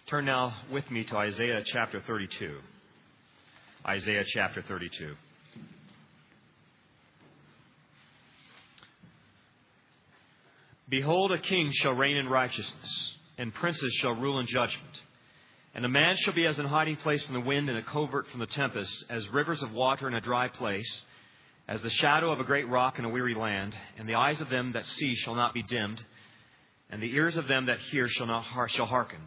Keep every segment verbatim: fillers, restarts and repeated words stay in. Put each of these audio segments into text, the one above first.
Turn now with me to Isaiah chapter thirty-two. Isaiah chapter thirty-two. Behold, a king shall reign in righteousness, and princes shall rule in judgment. And a man shall be as an hiding place from the wind and a covert from the tempest, as rivers of water in a dry place, as the shadow of a great rock in a weary land. And the eyes of them that see shall not be dimmed, and the ears of them that hear shall not shall hearken.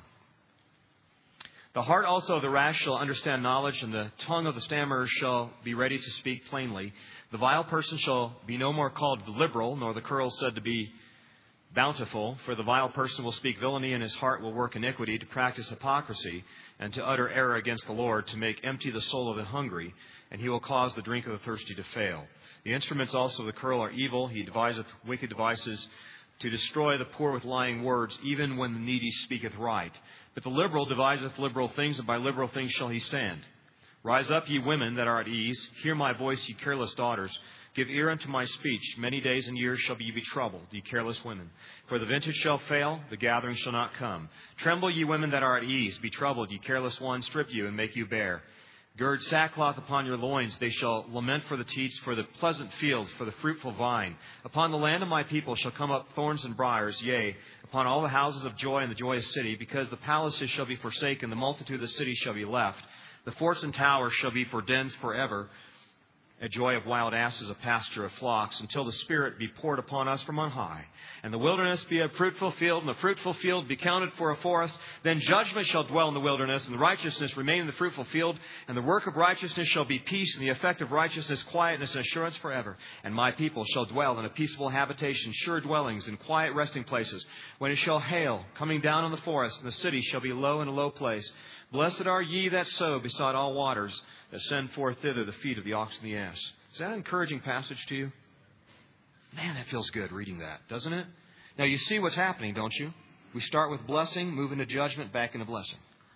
The heart also of the rash shall understand knowledge, and the tongue of the stammerer shall be ready to speak plainly. The vile person shall be no more called liberal, nor the curl said to be bountiful. For the vile person will speak villainy, and his heart will work iniquity, to practice hypocrisy, and to utter error against the Lord, to make empty the soul of the hungry, and he will cause the drink of the thirsty to fail. The instruments also of the curl are evil. He deviseth wicked devices to destroy the poor with lying words, even when the needy speaketh right. But the liberal deviseth liberal things, and by liberal things shall he stand. Rise up, ye women that are at ease. Hear my voice, ye careless daughters. Give ear unto my speech. Many days and years shall ye be troubled, ye careless women. For the vintage shall fail, the gathering shall not come. Tremble, ye women that are at ease. Be troubled, ye careless ones. Strip you, and make you bare. Gird sackcloth upon your loins. They shall lament for the teats, for the pleasant fields, for the fruitful vine. Upon the land of my people shall come up thorns and briars, yea, upon all the houses of joy and the joyous city, because the palaces shall be forsaken, the multitude of the cities shall be left. The forts and towers shall be for dens forever, a joy of wild asses, a pasture of flocks, until the Spirit be poured upon us from on high. And the wilderness be a fruitful field, and the fruitful field be counted for a forest. Then judgment shall dwell in the wilderness, and the righteousness remain in the fruitful field. And the work of righteousness shall be peace, and the effect of righteousness quietness and assurance forever. And my people shall dwell in a peaceable habitation, sure dwellings, and quiet resting places. When it shall hail, coming down on the forest, and the city shall be low in a low place. Blessed are ye that sow beside all waters, that send forth thither the feet of the ox and the ass. Is that an encouraging passage to you? Man, that feels good reading that, doesn't it? Now, you see what's happening, don't you? We start with blessing, move into judgment, back into blessing.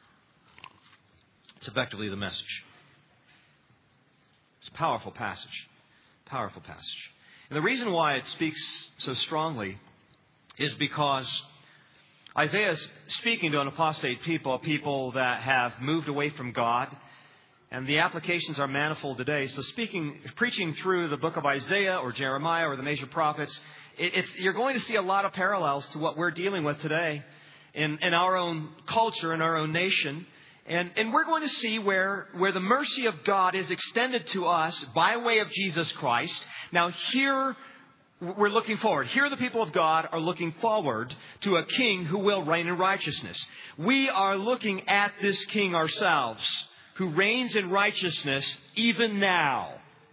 It's effectively the message. It's a powerful passage. Powerful passage. And the reason why it speaks so strongly is because Isaiah is speaking to an apostate people, people that have moved away from God. And the applications are manifold today. So speaking, preaching through the book of Isaiah or Jeremiah or the major prophets, it, it's, you're going to see a lot of parallels to what we're dealing with today in, in our own culture, in our own nation. And, and we're going to see where, where the mercy of God is extended to us by way of Jesus Christ. Now here we're looking forward. Here the people of God are looking forward to a king who will reign in righteousness. We are looking at this king ourselves, who reigns in righteousness even now.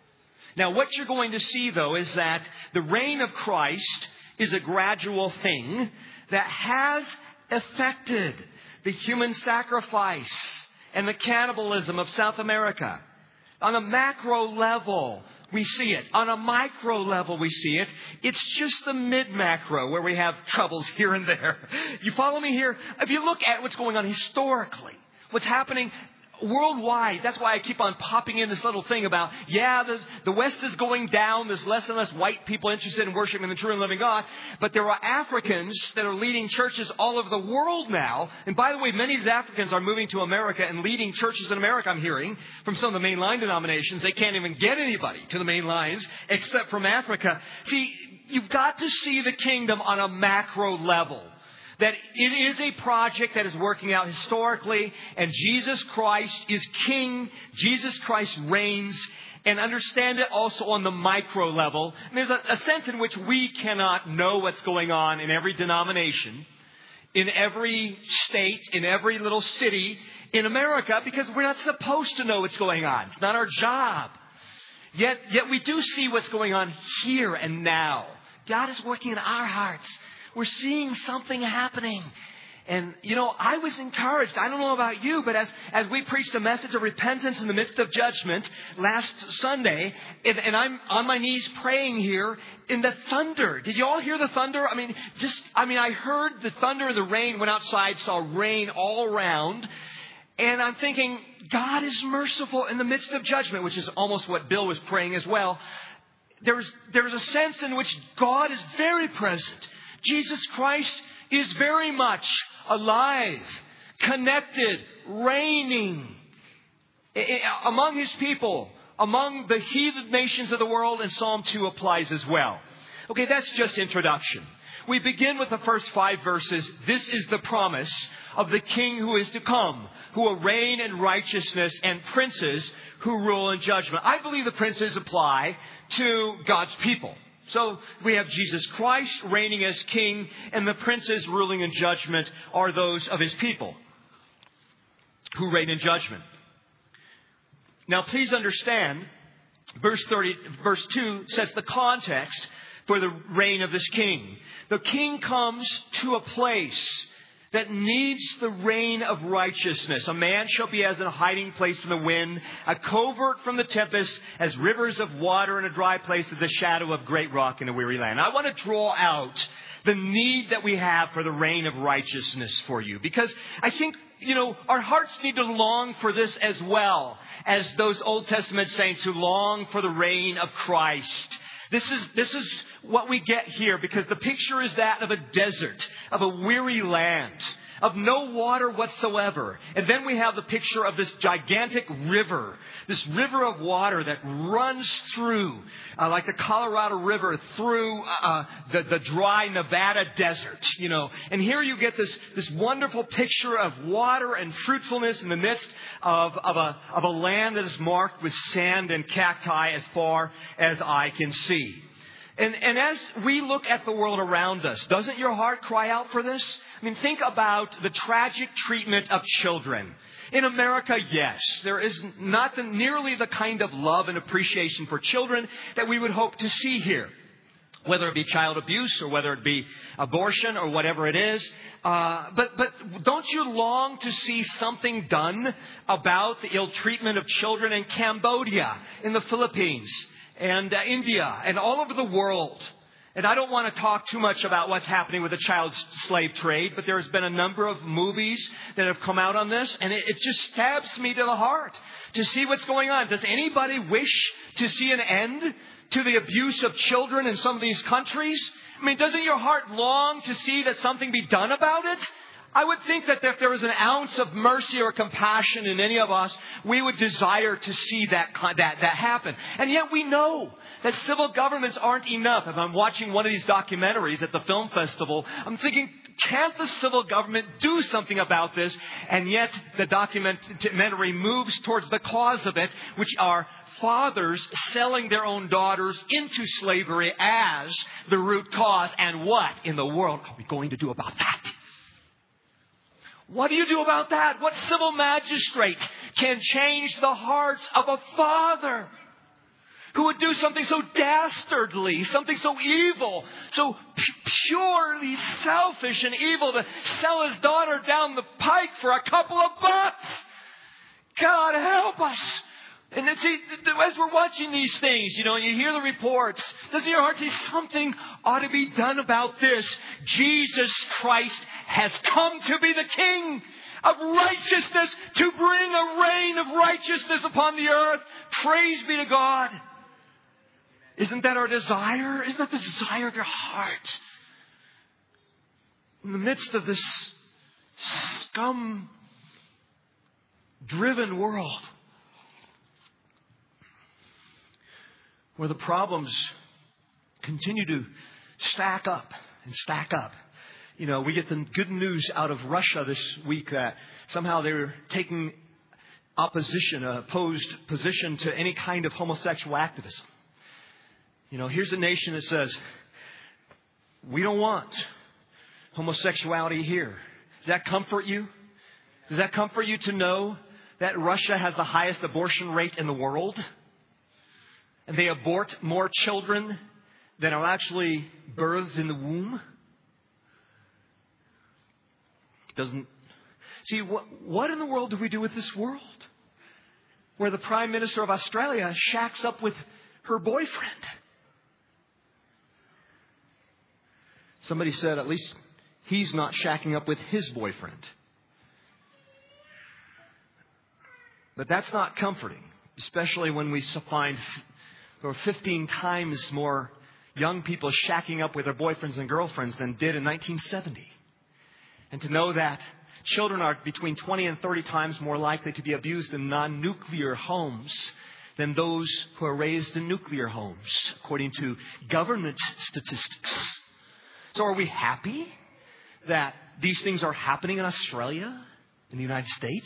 Now, what you're going to see, though, is that the reign of Christ is a gradual thing that has affected the human sacrifice and the cannibalism of South America. On a macro level, we see it. On a micro level, we see it. It's just the mid-macro where we have troubles here and there. You follow me here? If you look at what's going on historically, what's happening worldwide, that's why I keep on popping in this little thing about, yeah, the, the West is going down. There's less and less white people interested in worshiping the true and living God. But there are Africans that are leading churches all over the world now. And by the way, many of these Africans are moving to America and leading churches in America, I'm hearing, from some of the mainline denominations. They can't even get anybody to the main lines except from Africa. See, you've got to see the kingdom on a macro level. That it is a project that is working out historically, and Jesus Christ is King. Jesus Christ reigns, and understand it also on the micro level. And there's a, a sense in which we cannot know what's going on in every denomination, in every state, in every little city in America, because we're not supposed to know what's going on. It's not our job. Yet, yet we do see what's going on here and now. God is working in our hearts. We're seeing something happening. And, you know, I was encouraged. I don't know about you, but as, as we preached a message of repentance in the midst of judgment last Sunday, and, and I'm on my knees praying here in the thunder. Did you all hear the thunder? I mean, just, I mean, I heard the thunder and the rain, went outside, saw rain all around. And I'm thinking, God is merciful in the midst of judgment, which is almost what Bill was praying as well. There's, there's a sense in which God is very present. Jesus Christ is very much alive. connected, reigning among His people, among the heathen nations of the world, and Psalm two applies as well. Okay, that's just introduction. We begin with the first five verses. This is the promise of the King who is to come, who will reign in righteousness, and princes who rule in judgment. I believe the princes apply to God's people. So we have Jesus Christ reigning as King, and the princes ruling in judgment are those of His people who reign in judgment. Now please understand, verse thirty, verse two sets the context for the reign of this King. The King comes to a place that needs the reign of righteousness. A man shall be as in a hiding place from the wind, a covert from the tempest, as rivers of water in a dry place, as the shadow of great rock in a weary land. I want to draw out the need that we have for the reign of righteousness for you, because I think, you know, our hearts need to long for this as well as those Old Testament saints who long for the reign of Christ. This is, this is what we get here, because the picture is that of a desert, of a weary land, of no water whatsoever. And then we have the picture of this gigantic river, this river of water that runs through, uh, like the Colorado River, through uh, the, the dry Nevada desert, you know. And here you get this, this wonderful picture of water and fruitfulness in the midst of, of, a, of a land that is marked with sand and cacti as far as I can see. And, and as we look at the world around us, doesn't your heart cry out for this? I mean, think about the tragic treatment of children. In America, yes, there is not the, nearly the kind of love and appreciation for children that we would hope to see here. Whether it be child abuse or whether it be abortion or whatever it is. Uh, but, but don't you long to see something done about the ill treatment of children in Cambodia, in the Philippines, and uh, India, and all over the world? And I don't want to talk too much about what's happening with the child slave trade, but there's been a number of movies that have come out on this, and it, it just stabs me to the heart to see what's going on. Does anybody wish to see an end to the abuse of children in some of these countries? I mean, doesn't your heart long to see that something be done about it? I would think that if there was an ounce of mercy or compassion in any of us, we would desire to see that that that happen. And yet we know that civil governments aren't enough. If I'm watching one of these documentaries at the film festival, I'm thinking, can't the civil government do something about this? And yet the documentary moves towards the cause of it, which are fathers selling their own daughters into slavery as the root cause. And what in the world are we going to do about that? What do you do about that? What civil magistrate can change the hearts of a father who would do something so dastardly, something so evil, so purely selfish and evil, to sell his daughter down the pike for a couple of bucks? God help us. And then see, as we're watching these things, you know, you hear the reports, doesn't your heart say something ought to be done about this? Jesus Christ has come to be the King of righteousness, to bring a reign of righteousness upon the earth. Praise be to God. Isn't that our desire? Isn't that the desire of your heart? In the midst of this scum-driven world, where the problems continue to stack up and stack up. You know, we get the good news out of Russia this week that somehow they're taking opposition, a opposed position to any kind of homosexual activism. You know, here's a nation that says, we don't want homosexuality here. Does that comfort you? Does that comfort you to know that Russia has the highest abortion rate in the world? And they abort more children than are actually birthed in the womb? Doesn't see what what in the world do we do with this world, where the Prime Minister of Australia shacks up with her boyfriend? Somebody said at least he's not shacking up with his boyfriend. But that's not comforting, especially when we find there were fifteen times more young people shacking up with their boyfriends and girlfriends than did in nineteen seventy. And to know that children are between twenty and thirty times more likely to be abused in non-nuclear homes than those who are raised in nuclear homes, according to government statistics. So are we happy that these things are happening in Australia, in the United States?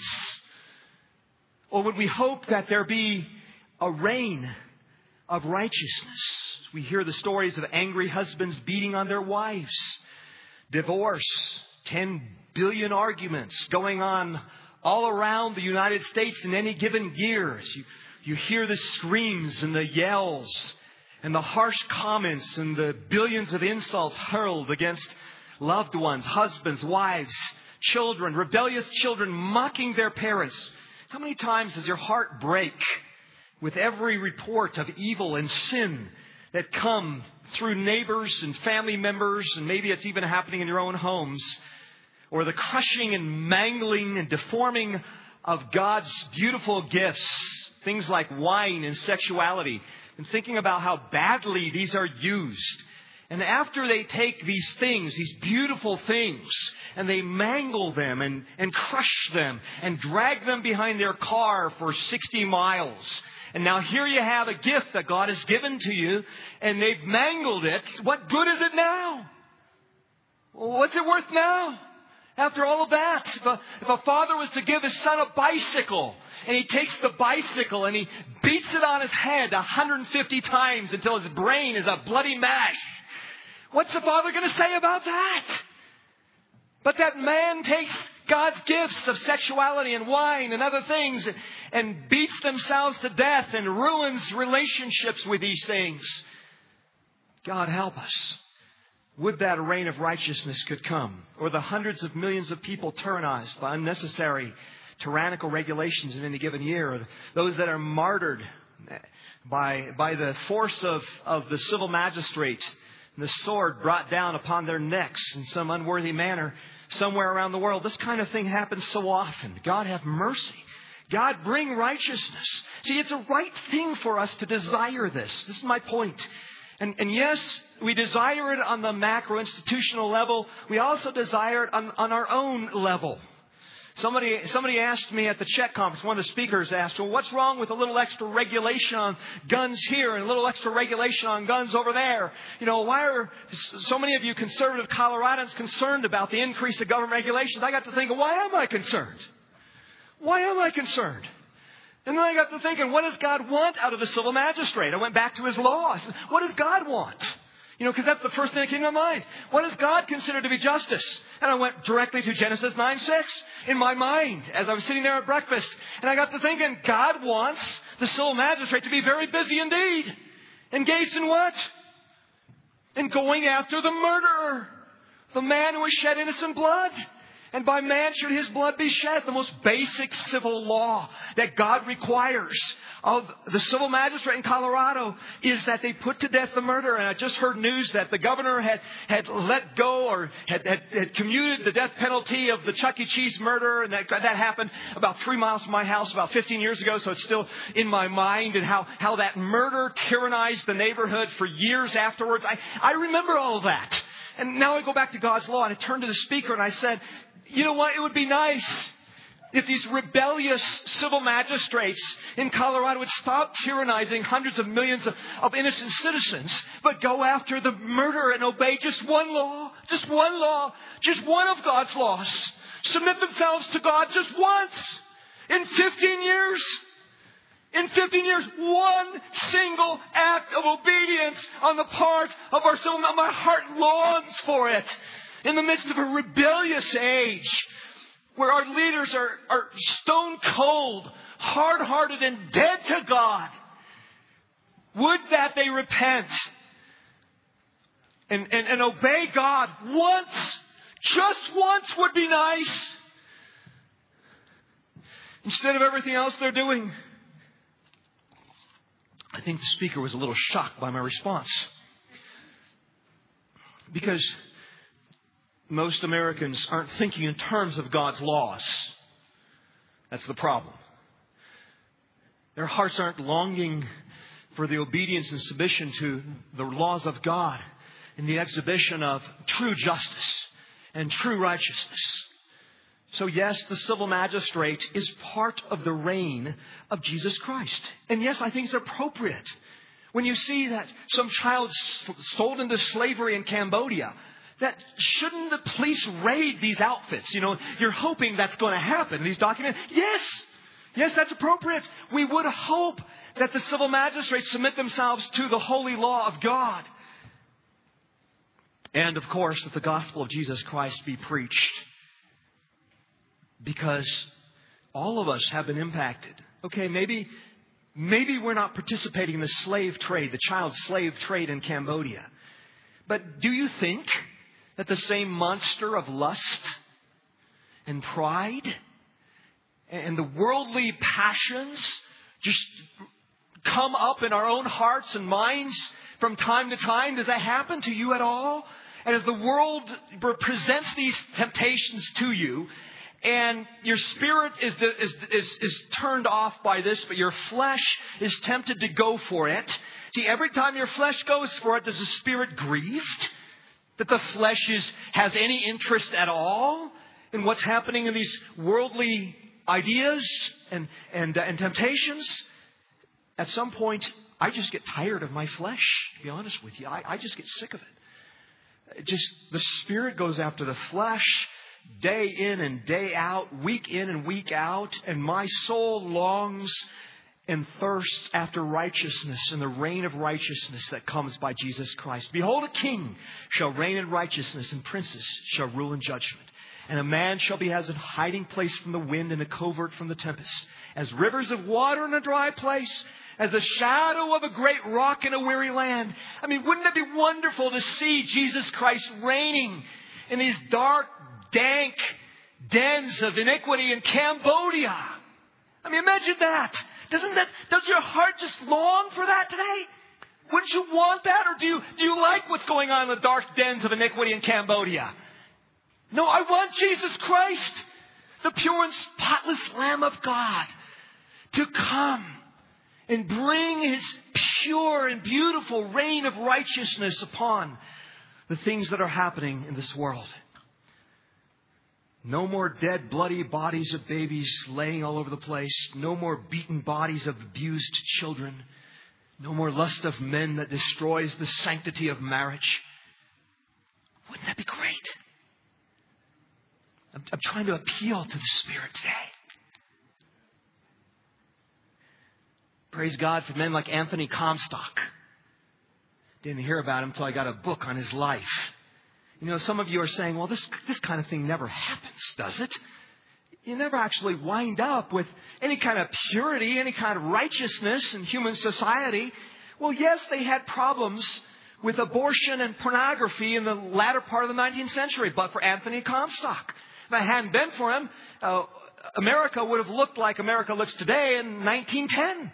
Or would we hope that there be a reign of righteousness? We hear the stories of angry husbands beating on their wives, divorce, ten billion arguments going on all around the United States in any given year. You, you hear the screams and the yells and the harsh comments and the billions of insults hurled against loved ones, husbands, wives, children, rebellious children mocking their parents. How many times does your heart break with every report of evil and sin that come through neighbors and family members, and maybe it's even happening in your own homes, or the crushing and mangling and deforming of God's beautiful gifts, things like wine and sexuality, and thinking about how badly these are used. And after they take these things, these beautiful things, and they mangle them and, and crush them and drag them behind their car for sixty miles. And now here you have a gift that God has given to you, and they've mangled it. What good is it now? What's it worth now? After all of that, if a, if a father was to give his son a bicycle, and he takes the bicycle and he beats it on his head one hundred fifty times until his brain is a bloody mash, what's the father going to say about that? But that man takes God's gifts of sexuality and wine and other things and beats themselves to death and ruins relationships with these things. God help us. Would that a reign of righteousness could come, or the hundreds of millions of people tyrannized by unnecessary tyrannical regulations in any given year, or those that are martyred by, by the force of, of the civil magistrate and the sword brought down upon their necks in some unworthy manner somewhere around the world. This kind of thing happens so often. God have mercy. God bring righteousness. See, it's a right thing for us to desire this. This is my point. And, and yes, we desire it on the macro institutional level. We also desire it on, on our own level. Somebody, somebody asked me at the Czech conference, one of the speakers asked, well, what's wrong with a little extra regulation on guns here and a little extra regulation on guns over there? You know, why are so many of you conservative Coloradans concerned about the increase of government regulations? I got to thinking, why am I concerned? Why am I concerned? And then I got to thinking, what does God want out of the civil magistrate? I went back to his law. I said, what does God want? You know, because that's the first thing that came to my mind. What does God consider to be justice? And I went directly to Genesis nine six in my mind as I was sitting there at breakfast. And I got to thinking, God wants the civil magistrate to be very busy indeed. Engaged in what? In going after the murderer. The man who has shed innocent blood. And by man should his blood be shed. The most basic civil law that God requires of the civil magistrate in Colorado is that they put to death the murderer. And I just heard news that the governor had, had let go or had, had, had commuted the death penalty of the Chuck E. Cheese murderer. And that, that happened about three miles from my house about fifteen years ago. So it's still in my mind, and how, how that murder tyrannized the neighborhood for years afterwards. I, I remember all of that. And now I go back to God's law, and I turned to the speaker and I said, you know what? It would be nice if these rebellious civil magistrates in Colorado would stop tyrannizing hundreds of millions of, of innocent citizens, but go after the murderer and obey just one law, just one law, just one of God's laws. Submit themselves to God just once in fifteen years. In fifteen years, one single act of obedience on the part of our civil. My heart longs for it. In the midst of a rebellious age where our leaders are, are stone cold, hard-hearted, and dead to God, would that they repent and, and, and obey God once, just once would be nice, instead of everything else they're doing. I think the speaker was a little shocked by my response, because most Americans aren't thinking in terms of God's laws. That's the problem. Their hearts aren't longing for the obedience and submission to the laws of God in the exhibition of true justice and true righteousness. So yes, the civil magistrate is part of the reign of Jesus Christ. And yes, I think it's appropriate. When you see that some child sold into slavery in Cambodia, that shouldn't the police raid these outfits? You know, you're hoping that's going to happen. These documents, yes, yes, that's appropriate. We would hope that the civil magistrates submit themselves to the holy law of God. And of course, that the gospel of Jesus Christ be preached. Because all of us have been impacted. Okay, maybe, maybe we're not participating in the slave trade, the child slave trade in Cambodia. But do you think that the same monster of lust and pride and the worldly passions just come up in our own hearts and minds from time to time? Does that happen to you at all? And as the world presents these temptations to you, and your spirit is, is, is, is turned off by this, but your flesh is tempted to go for it. See, every time your flesh goes for it, does the spirit grieved? That the flesh is, has any interest at all in what's happening in these worldly ideas and, and, uh, and temptations? At some point, I just get tired of my flesh, to be honest with you. I, I just get sick of it. it. Just the spirit goes after the flesh day in and day out, week in and week out. And my soul longs and thirsts after righteousness and the reign of righteousness that comes by Jesus Christ. Behold, a king shall reign in righteousness, and princes shall rule in judgment. And a man shall be as a hiding place from the wind and a covert from the tempest, as rivers of water in a dry place, as a shadow of a great rock in a weary land. I mean, wouldn't it be wonderful to see Jesus Christ reigning in these dark, dank dens of iniquity in Cambodia? I mean, imagine that. Doesn't that, does your heart just long for that today? Wouldn't you want that? Or do you, do you like what's going on in the dark dens of iniquity in Cambodia? No, I want Jesus Christ, the pure and spotless Lamb of God, to come and bring His pure and beautiful reign of righteousness upon the things that are happening in this world. No more dead, bloody bodies of babies laying all over the place. No more beaten bodies of abused children. No more lust of men that destroys the sanctity of marriage. Wouldn't that be great? I'm, I'm trying to appeal to the Spirit today. Praise God for men like Anthony Comstock. Didn't hear about him until I got a book on his life. You know, some of you are saying, well, this, this kind of thing never happens, does it? You never actually wind up with any kind of purity, any kind of righteousness in human society. Well, yes, they had problems with abortion and pornography in the latter part of the nineteenth century, but for Anthony Comstock, if it hadn't been for him, uh, America would have looked like America looks today in nineteen ten.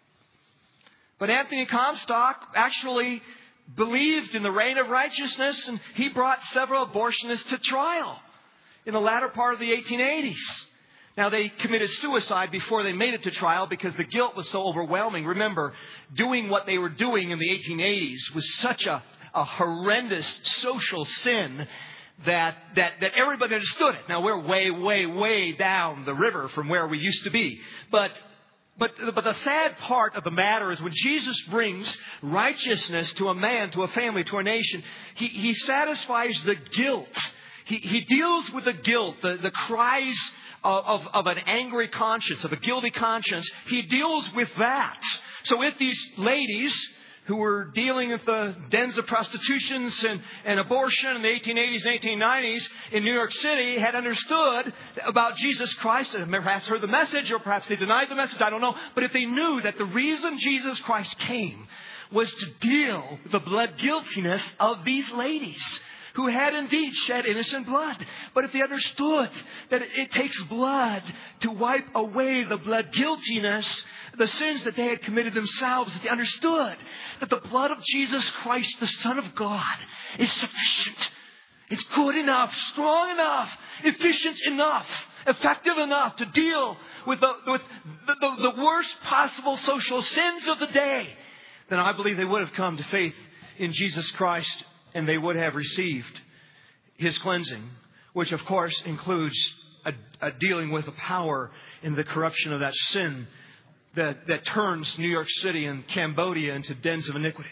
But Anthony Comstock actually believed in the reign of righteousness, and he brought several abortionists to trial in the latter part of the eighteen eighties. Now, they committed suicide before they made it to trial because the guilt was so overwhelming. Remember, doing what they were doing in the eighteen eighties was such a, a horrendous social sin that, that, that everybody understood it. Now, we're way, way, way down the river from where we used to be. But But, but the sad part of the matter is when Jesus brings righteousness to a man, to a family, to a nation, He, he satisfies the guilt. He, he deals with the guilt, the, the cries of, of, of an angry conscience, of a guilty conscience. He deals with that. So if these ladies who were dealing with the dens of prostitutions and, and abortion in the eighteen eighties and eighteen nineties in New York City had understood about Jesus Christ, and perhaps heard the message, or perhaps they denied the message, I don't know. But if they knew that the reason Jesus Christ came was to deal with the blood guiltiness of these ladies who had indeed shed innocent blood. But if they understood that it takes blood to wipe away the blood guiltiness, the sins that they had committed themselves, if they understood that the blood of Jesus Christ, the Son of God, is sufficient. It's good enough, strong enough, efficient enough, effective enough to deal with the, with the, the, the worst possible social sins of the day, then I believe they would have come to faith in Jesus Christ, and they would have received His cleansing, which of course includes uh, uh, dealing with the power and the corruption of that sin that, that turns New York City and Cambodia into dens of iniquity.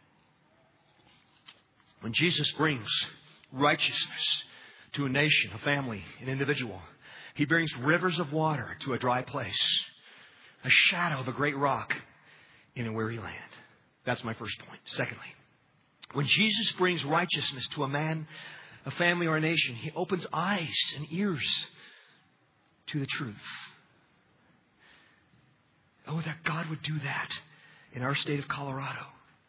When Jesus brings righteousness to a nation, a family, an individual, He brings rivers of water to a dry place, a shadow of a great rock in a weary land. That's my first point. Secondly, when Jesus brings righteousness to a man, a family, or a nation, He opens eyes and ears to the truth. Oh, that God would do that in our state of Colorado.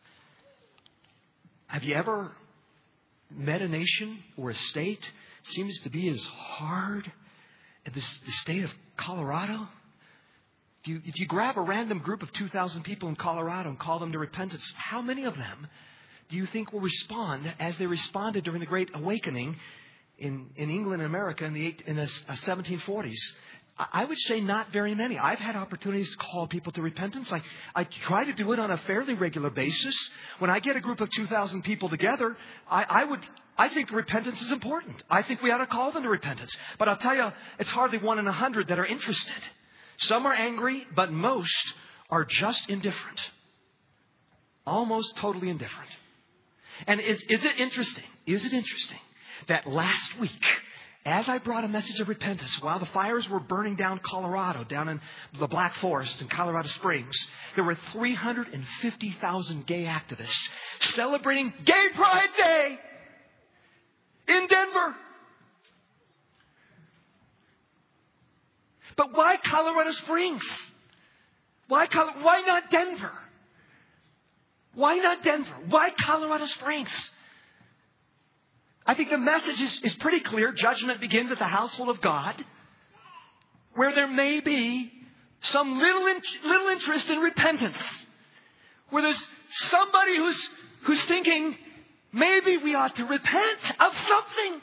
Have you ever met a nation or a state seems to be as hard as the, the state of Colorado? If you, if you grab a random group of two thousand people in Colorado and call them to repentance, how many of them do you think will respond as they responded during the Great Awakening in, in England and America in the, eight, in the seventeen forties? I would say not very many. I've had opportunities to call people to repentance. I, I try to do it on a fairly regular basis. When I get a group of two thousand people together, I, I would, I think repentance is important. I think we ought to call them to repentance. But I'll tell you, it's hardly one in a hundred that are interested. Some are angry, but most are just indifferent. Almost totally indifferent. And is, is it interesting? Is it interesting that last week, as I brought a message of repentance, while the fires were burning down Colorado, down in the Black Forest in Colorado Springs, there were three hundred fifty thousand gay activists celebrating Gay Pride Day in Denver. But why Colorado Springs? Why, why not Denver? Why not Denver? Why Colorado Springs? I think the message is, is pretty clear. Judgment begins at the household of God, where there may be some little in, little interest in repentance, where there's somebody who's who's thinking maybe we ought to repent of something.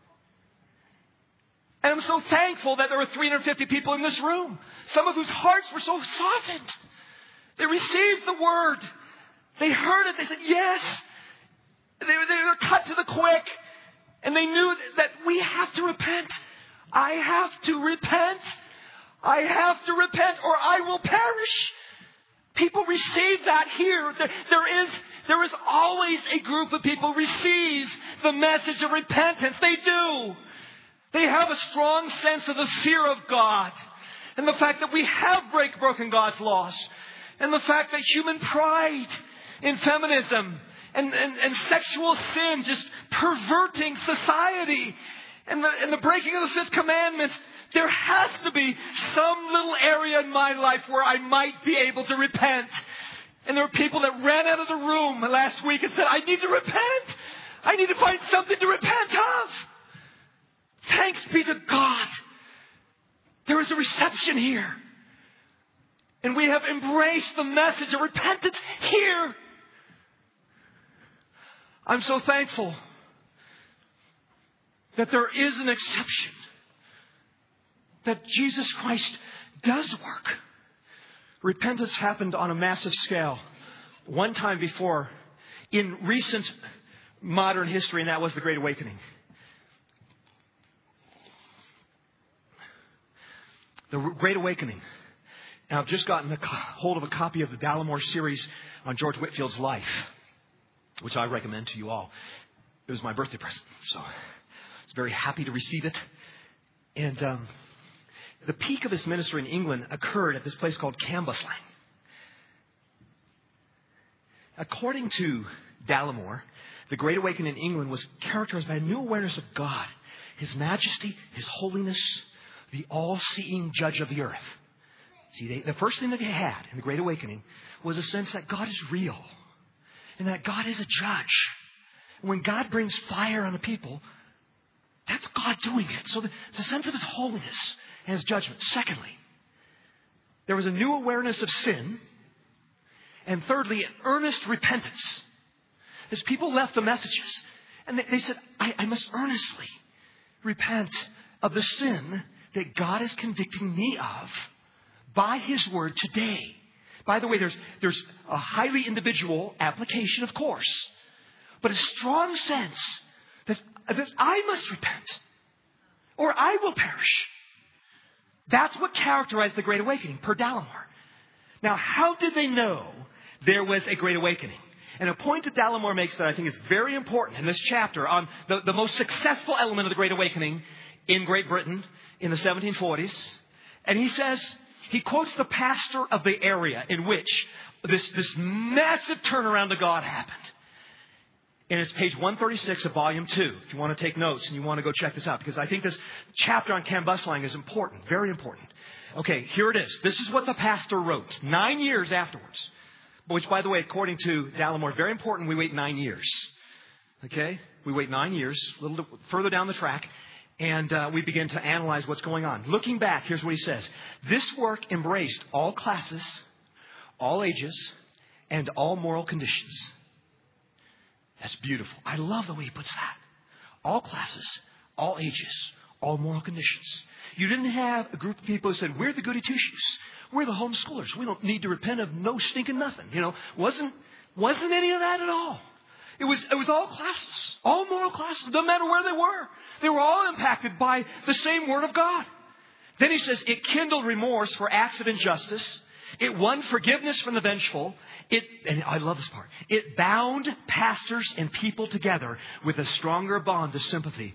And I'm so thankful that there were three hundred fifty people in this room, some of whose hearts were so softened. They received the word. They heard it. They said, yes. They were, they were cut to the quick. And they knew that we have to repent. I have to repent. I have to repent or I will perish. People receive that here. There, there is there is always a group of people who receive the message of repentance. They do. They have a strong sense of the fear of God. And the fact that we have break, broken God's laws. And the fact that human pride in feminism and, and, and sexual sin just perverting society and the, and the breaking of the fifth commandment, there has to be some little area in my life where I might be able to repent. And there were people that ran out of the room last week and said, I need to repent. I need to find something to repent of. Thanks be to God. There is a reception here. And we have embraced the message of repentance here. I'm so thankful that there is an exception. That Jesus Christ does work. Repentance happened on a massive scale one time before in recent modern history, and that was the Great Awakening. The Great Awakening. Now, I've just gotten a hold of a copy of the Dallimore series on George Whitefield's life, which I recommend to you all. It was my birthday present, so I was very happy to receive it. And um, the peak of his ministry in England occurred at this place called Cambuslang. According to Dallimore, the Great Awakening in England was characterized by a new awareness of God, His majesty, His holiness, the all-seeing judge of the earth. See, they, the first thing that they had in the Great Awakening was a sense that God is real and that God is a judge. And when God brings fire on the people, that's God doing it. So the, it's a sense of His holiness and His judgment. Secondly, there was a new awareness of sin. And thirdly, an earnest repentance. As people left the messages, and they, they said, I, I must earnestly repent of the sin that God is convicting me of by His word today. By the way, there's, there's a highly individual application, of course, but a strong sense that, that I must repent or I will perish. That's what characterized the Great Awakening, per Dallimore. Now, how did they know there was a Great Awakening? And a point that Dallimore makes that I think is very important in this chapter on the, the most successful element of the Great Awakening in Great Britain in the seventeen forties. And he says, he quotes the pastor of the area in which this, this massive turnaround to God happened. And it's page one thirty-six of volume two. If you want to take notes and you want to go check this out, because I think this chapter on Cambuslang is important, very important. Okay, here it is. This is what the pastor wrote nine years afterwards. Which, by the way, according to Dallimore, very important, we wait nine years. Okay? We wait nine years, a little further down the track, and uh, we begin to analyze what's going on. Looking back, here's what he says. This work embraced all classes, all ages, and all moral conditions. That's beautiful. I love the way he puts that. All classes, all ages, all moral conditions. You didn't have a group of people who said, we're the goody two-shoes. We're the homeschoolers. We don't need to repent of no stinking nothing. You know, wasn't wasn't any of that at all. It was it was all classes, all moral classes, no matter where they were. They were all impacted by the same Word of God. Then he says, it kindled remorse for acts of injustice. It won forgiveness from the vengeful. It, and I love this part, it bound pastors and people together with a stronger bond of sympathy.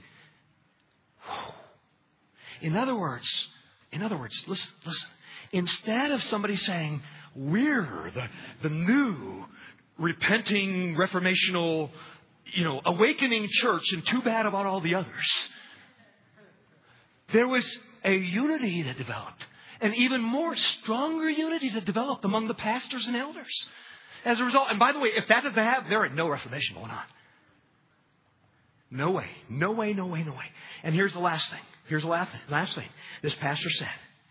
In other words, in other words, listen, listen. Instead of somebody saying, we're the, the new repenting, reformational, you know, awakening church and too bad about all the others, there was a unity that developed. An even more stronger unity that developed among the pastors and elders. As a result, and by the way, if that doesn't happen, there ain't no reformation going on. No way, no way, no way, no way. And here's the last thing. Here's the last thing. Last thing this pastor said.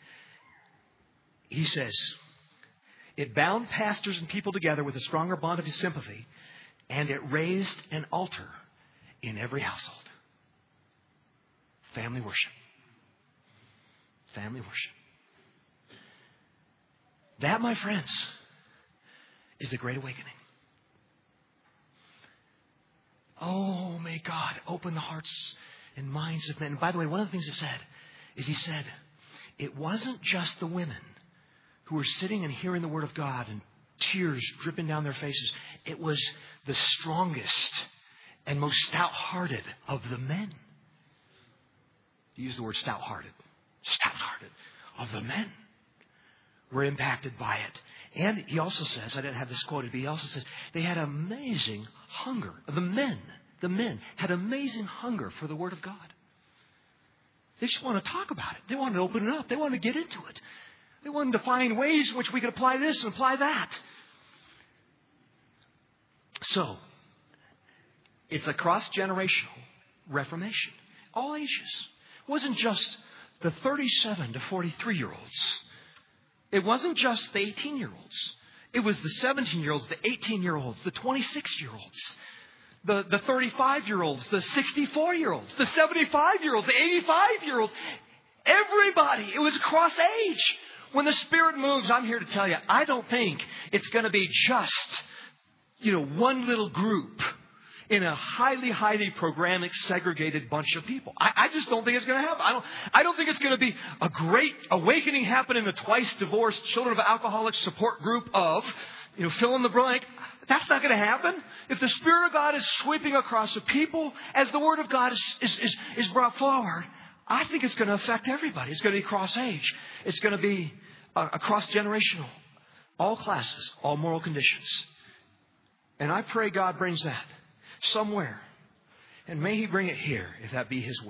He says, it bound pastors and people together with a stronger bond of sympathy, and it raised an altar in every household. Family worship. Family worship. That, my friends, is the Great Awakening. Oh, may God open the hearts and minds of men. And by the way, one of the things he said is he said, it wasn't just the women who were sitting and hearing the Word of God and tears dripping down their faces. It was the strongest and most stout-hearted of the men. He used the word stout-hearted. Stout-hearted of the men were impacted by it. And he also says, I didn't have this quoted, but he also says, they had amazing hunger. The men, the men had amazing hunger for the Word of God. They just want to talk about it. They wanted to open it up. They wanted to get into it. They wanted to find ways in which we could apply this and apply that. So, it's a cross-generational reformation. All ages. It wasn't just the thirty-seven to forty-three-year-olds. It wasn't just the eighteen-year-olds. It was the seventeen-year-olds, the eighteen-year-olds, the twenty-six-year-olds, the, the thirty-five-year-olds, the sixty-four-year-olds, the seventy-five-year-olds, the eighty-five-year-olds. Everybody. It was across age. When the Spirit moves, I'm here to tell you, I don't think it's going to be just, you know, one little group in a highly, highly programmatic, segregated bunch of people. I, I just don't think it's going to happen. I don't, I don't think it's going to be a great awakening happen in the twice divorced children of alcoholics support group of, you know, fill in the blank. That's not going to happen. If the Spirit of God is sweeping across the people as the Word of God is, is, is, is brought forward, I think it's going to affect everybody. It's going to be cross-age. It's going to be uh, cross-generational. All classes, all moral conditions. And I pray God brings that somewhere. And may He bring it here, if that be His will.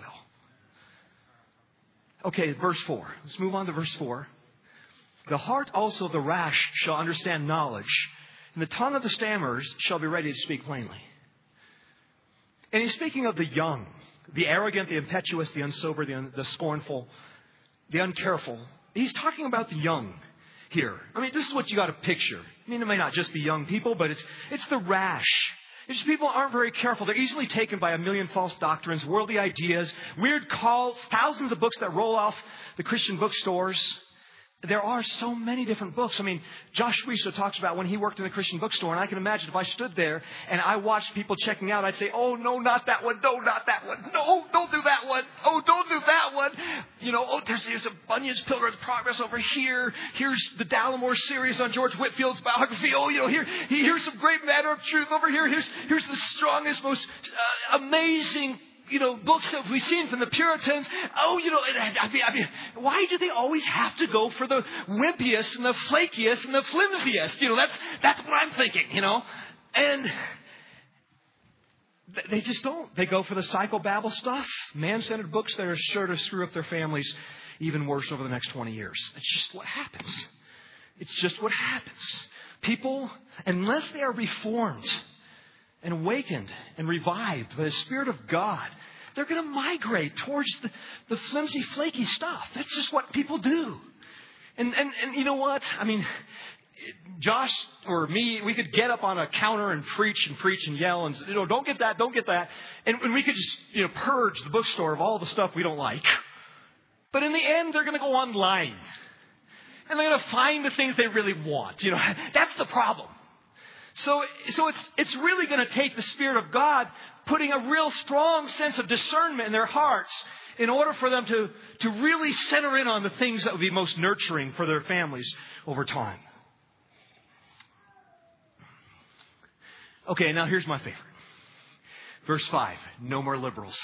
Okay, verse four. Let's move on to verse four. The heart also of the rash shall understand knowledge, and the tongue of the stammerers shall be ready to speak plainly. And he's speaking of the young. The arrogant, the impetuous, the unsober, the, un, the scornful, the uncareful. He's talking about the young here. I mean, this is what you got to picture. I mean, it may not just be young people, but it's it's the rash. It's people aren't very careful. They're easily taken by a million false doctrines, worldly ideas, weird cults, thousands of books that roll off the Christian bookstores. there are so many different books. I mean, Josh Russo talks about when he worked in a Christian bookstore, and I can imagine if I stood there and I watched people checking out, I'd say, oh, no, not that one. No, not that one. No, don't do that one. Oh, don't do that one. You know, oh, there's, there's a Bunyan's Pilgrim's Progress over here. Here's the Dallimore series on George Whitfield's biography. Oh, you know, here, here's some great matter of truth over here. Here's, here's the strongest, most uh, amazing you know, books that we've seen from the Puritans. Oh, you know, I mean, I mean, why do they always have to go for the wimpiest and the flakiest and the flimsiest? You know, that's that's what I'm thinking, you know. And they just don't. They go for the psychobabble stuff, man-centered books that are sure to screw up their families even worse over the next twenty years. It's just what happens. It's just what happens. People, unless they are reformed and awakened and revived by the Spirit of God, they're going to migrate towards the, the flimsy, flaky stuff. That's just what people do. And, and, and you know what? I mean, Josh or me, we could get up on a counter and preach and preach and yell and, you know, don't get that, don't get that. And, and we could just, you know, purge the bookstore of all the stuff we don't like. But in the end, they're going to go online. And they're going to find the things they really want. You know, that's the problem. So, so it's, it's really going to take the Spirit of God putting a real strong sense of discernment in their hearts in order for them to, to really center in on the things that would be most nurturing for their families over time. Okay, now here's my favorite. Verse five, no more liberals.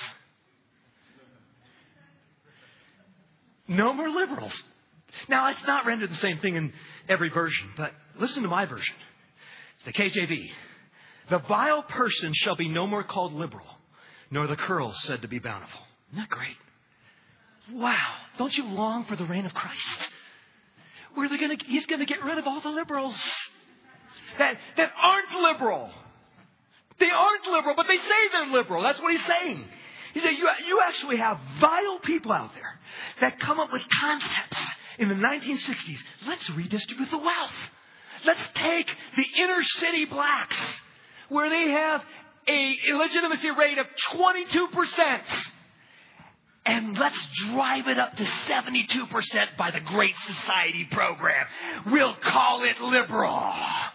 No more liberals. Now, it's not rendered the same thing in every version, but listen to my version. The K J V. The vile person shall be no more called liberal, nor the curls said to be bountiful. Isn't that great? Wow. Don't you long for the reign of Christ? Where they're gonna, he's going to get rid of all the liberals that, that aren't liberal. They aren't liberal, but they say they're liberal. That's what he's saying. He said, you, you actually have vile people out there that come up with concepts in the nineteen sixties. Let's redistribute the wealth. Let's take the inner city blacks, where they have a illegitimacy rate of twenty-two percent, and let's drive it up to seventy-two percent by the Great Society program. We'll call it liberal.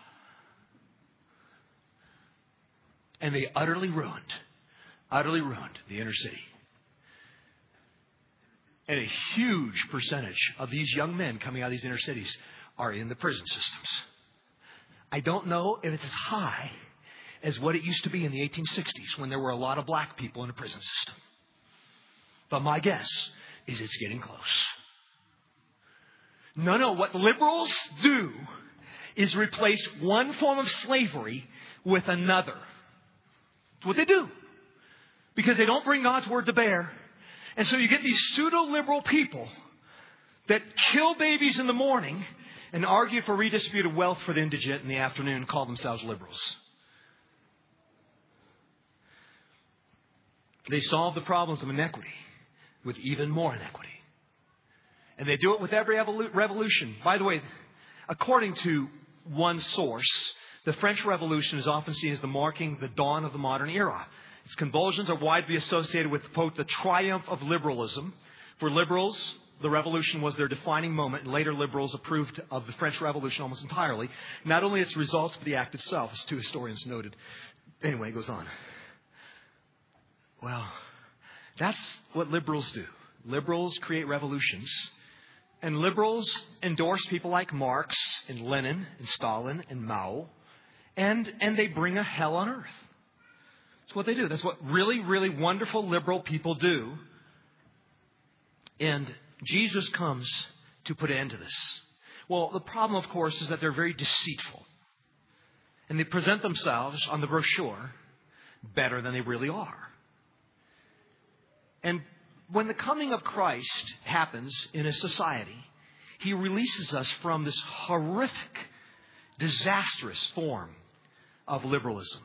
And they utterly ruined, utterly ruined the inner city. And a huge percentage of these young men coming out of these inner cities are in the prison systems. I don't know if it's as high as what it used to be in the eighteen sixties when there were a lot of black people in the prison system. But my guess is it's getting close. No, no, what liberals do is replace one form of slavery with another. That's what they do. Because they don't bring God's word to bear. And so you get these pseudo-liberal people that kill babies in the morning and argue for redistributed wealth for the indigent in the afternoon and call themselves liberals. They solve the problems of inequity with even more inequity. And they do it with every revolution. By the way, according to one source, the French Revolution is often seen as the marking the dawn of the modern era. Its convulsions are widely associated with, quote, the triumph of liberalism. For liberals, the revolution was their defining moment, and later liberals approved of the French Revolution almost entirely. Not only its results, but the act itself, as two historians noted. Anyway, it goes on. Well, that's what liberals do. Liberals create revolutions. And liberals endorse people like Marx and Lenin and Stalin and Mao. And, and they bring a hell on earth. That's what they do. That's what really, really wonderful liberal people do. And Jesus comes to put an end to this. Well, the problem, of course, is that they're very deceitful. And they present themselves on the brochure better than they really are. And when the coming of Christ happens in a society, He releases us from this horrific, disastrous form of liberalism.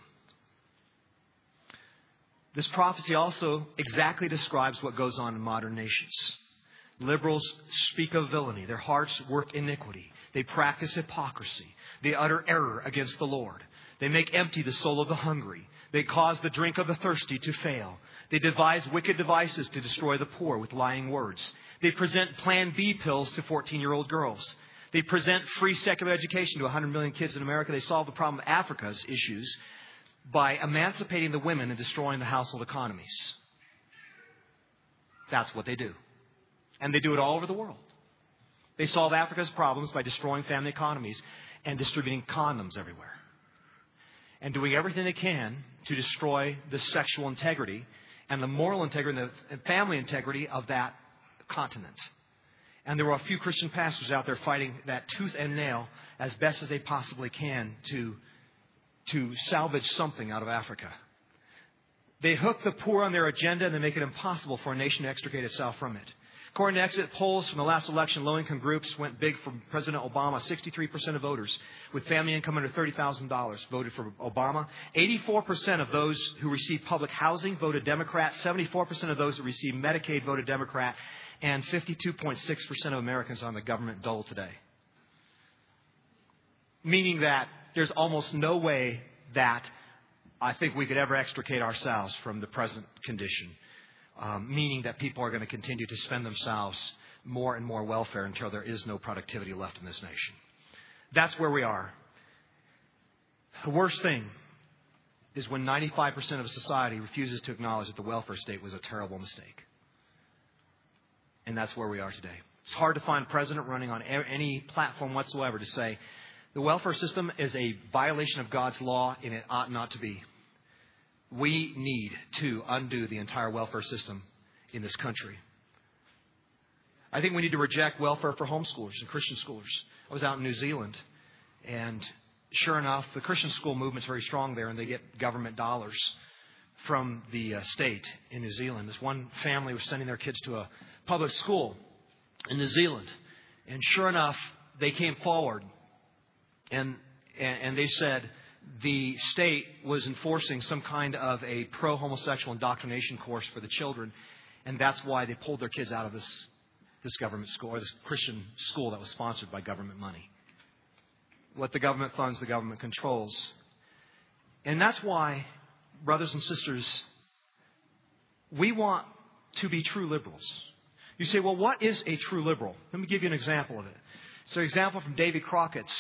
This prophecy also exactly describes what goes on in modern nations. Liberals speak of villainy. Their hearts work iniquity. They practice hypocrisy. They utter error against the Lord. They make empty the soul of the hungry. They cause the drink of the thirsty to fail. They devise wicked devices to destroy the poor with lying words. They present Plan B pills to fourteen-year-old girls. They present free secular education to one hundred million kids in America. They solve the problem of Africa's issues by emancipating the women and destroying the household economies. That's what they do. And they do it all over the world. They solve Africa's problems by destroying family economies and distributing condoms everywhere. And doing everything they can to destroy the sexual integrity and the moral integrity and the family integrity of that continent. And there are a few Christian pastors out there fighting that tooth and nail as best as they possibly can to, to salvage something out of Africa. They hook the poor on their agenda and they make it impossible for a nation to extricate itself from it. According to exit polls from the last election, low-income groups went big for President Obama. sixty-three percent of voters with family income under thirty thousand dollars voted for Obama. eighty-four percent of those who received public housing voted Democrat. seventy-four percent of those who received Medicaid voted Democrat. And fifty-two point six percent of Americans on the government dole today. Meaning that there's almost no way that I think we could ever extricate ourselves from the present condition. Um, meaning that people are going to continue to spend themselves more and more welfare until there is no productivity left in this nation. That's where we are. The worst thing is when ninety-five percent of society refuses to acknowledge that the welfare state was a terrible mistake. And that's where we are today. It's hard to find a president running on any platform whatsoever to say the welfare system is a violation of God's law and it ought not to be. We need to undo the entire welfare system in this country. I think we need to reject welfare for homeschoolers and Christian schoolers. I was out in New Zealand, and sure enough, the Christian school movement's very strong there, and they get government dollars from the uh, state in New Zealand. This one family was sending their kids to a public school in New Zealand, and sure enough, they came forward, and and, and they said the state was enforcing some kind of a pro-homosexual indoctrination course for the children, and that's why they pulled their kids out of this this government school, or this Christian school that was sponsored by government money. What the government funds, the government controls. And that's why, brothers and sisters, we want to be true liberals. You say, well, what is a true liberal? Let me give you an example of it. It's an example from Davy Crockett's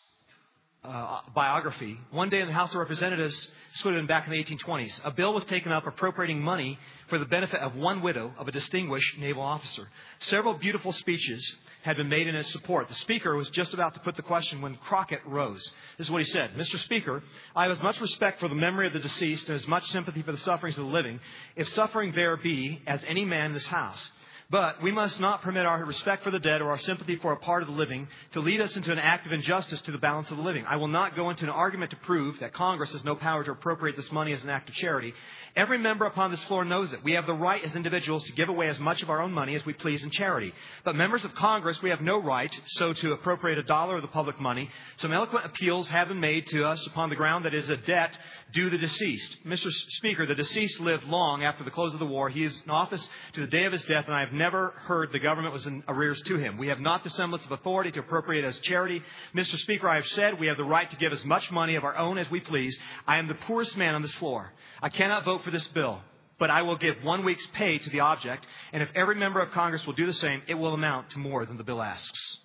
Uh, biography. One day in the House of Representatives, this would have been back in the eighteen twenties, a bill was taken up appropriating money for the benefit of one widow of a distinguished naval officer. Several beautiful speeches had been made in its support. The Speaker was just about to put the question when Crockett rose. This is what he said. Mister Speaker, I have as much respect for the memory of the deceased and as much sympathy for the sufferings of the living, if suffering there be, as any man in this House. But we must not permit our respect for the dead or our sympathy for a part of the living to lead us into an act of injustice to the balance of the living. I will not go into an argument to prove that Congress has no power to appropriate this money as an act of charity. Every member upon this floor knows it. We have the right as individuals to give away as much of our own money as we please in charity. But members of Congress, we have no right so to appropriate a dollar of the public money. Some eloquent appeals have been made to us upon the ground that it is a debt due the deceased. Mister Speaker, the deceased lived long after the close of the war. He is in office to the day of his death, and I have never heard the government was in arrears to him. We have not the semblance of authority to appropriate as charity. Mister Speaker, I have said we have the right to give as much money of our own as we please. I am the poorest man on this floor. I cannot vote for this bill, but I will give one week's pay to the object, and if every member of Congress will do the same, it will amount to more than the bill asks.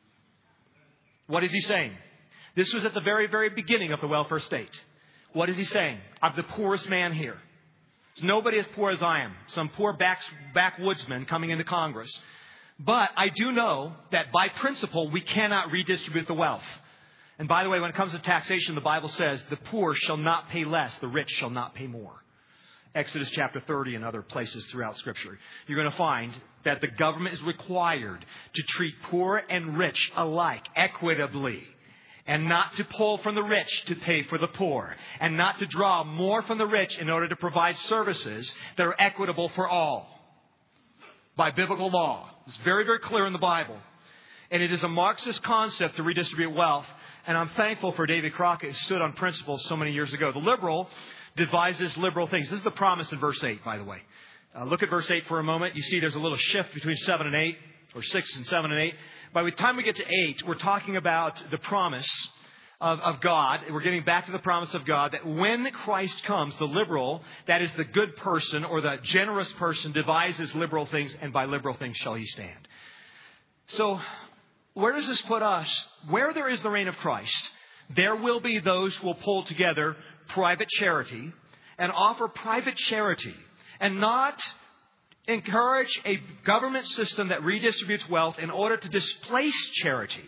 What is he saying? This was at the very, very beginning of the welfare state. What is he saying? I'm the poorest man here. There's nobody as poor as I am. Some poor back, backwoodsman coming into Congress. But I do know that by principle, we cannot redistribute the wealth. And by the way, when it comes to taxation, the Bible says the poor shall not pay less, the rich shall not pay more. Exodus chapter thirty and other places throughout Scripture. You're going to find that the government is required to treat poor and rich alike, equitably. And not to pull from the rich to pay for the poor. And not to draw more from the rich in order to provide services that are equitable for all. By biblical law. It's very, very clear in the Bible. And it is a Marxist concept to redistribute wealth. And I'm thankful for Davy Crockett, who stood on principles so many years ago. The liberal devises liberal things. This is the promise in verse eight, by the way. Uh, look at verse eight for a moment. You see there's a little shift between seven and eight. Or six and seven and eight. By the time we get to eight, we're talking about the promise of, of God. We're getting back to the promise of God that when Christ comes, the liberal, that is the good person or the generous person, devises liberal things, and by liberal things shall he stand. So where does this put us? Where there is the reign of Christ, there will be those who will pull together private charity and offer private charity and not encourage a government system that redistributes wealth in order to displace charity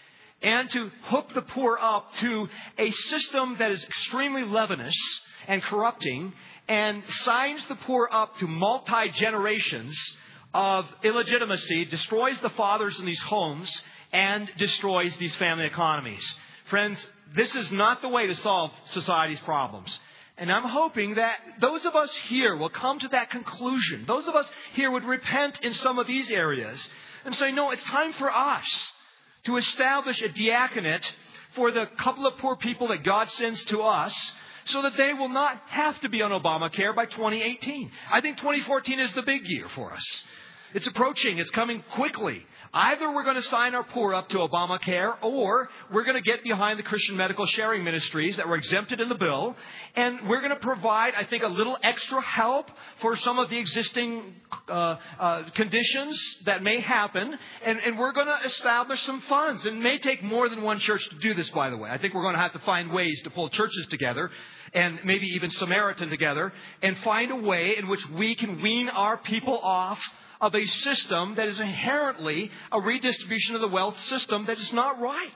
and to hook the poor up to a system that is extremely leavenous and corrupting and signs the poor up to multi-generations of illegitimacy, destroys the fathers in these homes, and destroys these family economies. Friends, this is not the way to solve society's problems. And I'm hoping that those of us here will come to that conclusion. Those of us here would repent in some of these areas and say, no, it's time for us to establish a diaconate for the couple of poor people that God sends to us so that they will not have to be on Obamacare by twenty eighteen. I think twenty fourteen is the big year for us. It's approaching. It's coming quickly. Either we're going to sign our poor up to Obamacare, or we're going to get behind the Christian medical sharing ministries that were exempted in the bill, and we're going to provide, I think, a little extra help for some of the existing uh, uh, conditions that may happen, and, and we're going to establish some funds. It may take more than one church to do this, by the way. I think we're going to have to find ways to pull churches together, and maybe even Samaritan together, and find a way in which we can wean our people off of a system that is inherently a redistribution of the wealth system that is not right.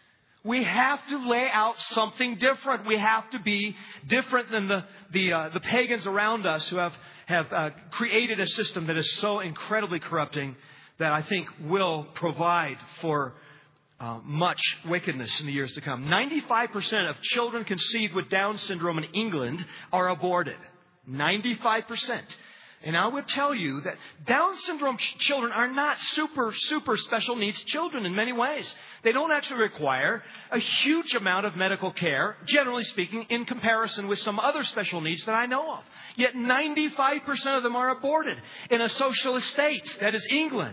We have to lay out something different. We have to be different than the the, uh, the pagans around us who have have uh, created a system that is so incredibly corrupting that I think will provide for uh, much wickedness in the years to come. ninety-five percent of children conceived with Down syndrome in England are aborted. ninety-five percent. And I would tell you that Down syndrome ch- children are not super, super special needs children in many ways. They don't actually require a huge amount of medical care, generally speaking, in comparison with some other special needs that I know of. Yet ninety-five percent of them are aborted in a socialist state, that is England.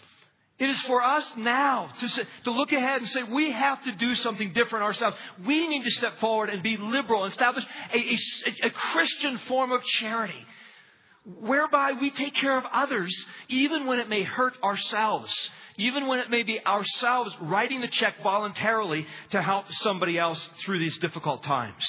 It is for us now to, say, to look ahead and say, we have to do something different ourselves. We need to step forward and be liberal and establish a, a, a Christian form of charity, whereby we take care of others, even when it may hurt ourselves, even when it may be ourselves writing the check voluntarily to help somebody else through these difficult times.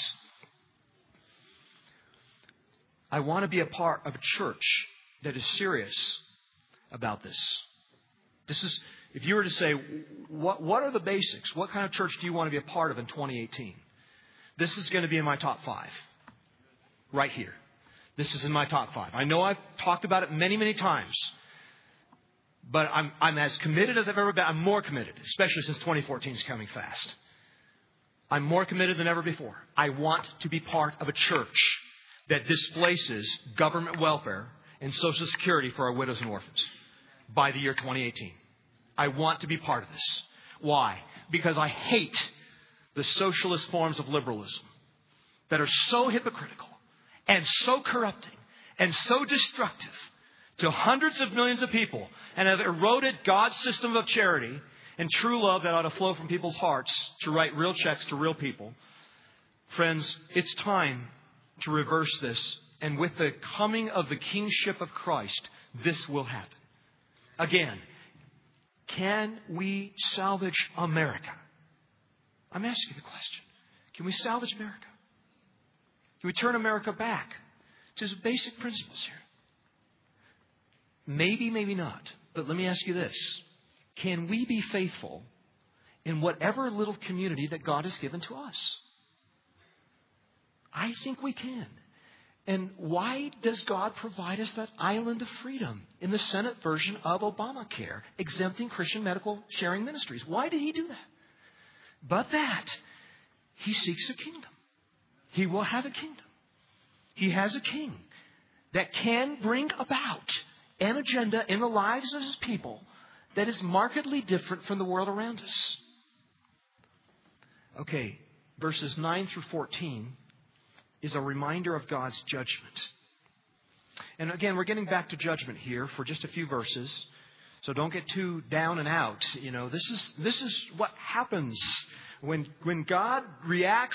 I want to be a part of a church that is serious about this. This is, if you were to say, what, what are the basics? What kind of church do you want to be a part of in twenty eighteen? This is going to be in my top five. Right here. This is in my top five. I know I've talked about it many, many times. But I'm, I'm as committed as I've ever been. I'm more committed, especially since twenty fourteen is coming fast. I'm more committed than ever before. I want to be part of a church that displaces government welfare and Social Security for our widows and orphans by the year twenty eighteen. I want to be part of this. Why? Because I hate the socialist forms of liberalism that are so hypocritical and so corrupting and so destructive to hundreds of millions of people and have eroded God's system of charity and true love that ought to flow from people's hearts to write real checks to real people. Friends, it's time to reverse this. And with the coming of the kingship of Christ, this will happen. Again, can we salvage America? I'm asking the question. Can we salvage America? Can we turn America back to the basic principles here? Maybe, maybe not. But let me ask you this. Can we be faithful in whatever little community that God has given to us? I think we can. And why does God provide us that island of freedom in the Senate version of Obamacare, exempting Christian medical sharing ministries? Why did He do that? But that He seeks a kingdom. He will have a kingdom. He has a king that can bring about an agenda in the lives of His people that is markedly different from the world around us. Okay, verses nine through fourteen is a reminder of God's judgment. And again, we're getting back to judgment here for just a few verses. So don't get too down and out. You know, this is this is what happens When, when God reacts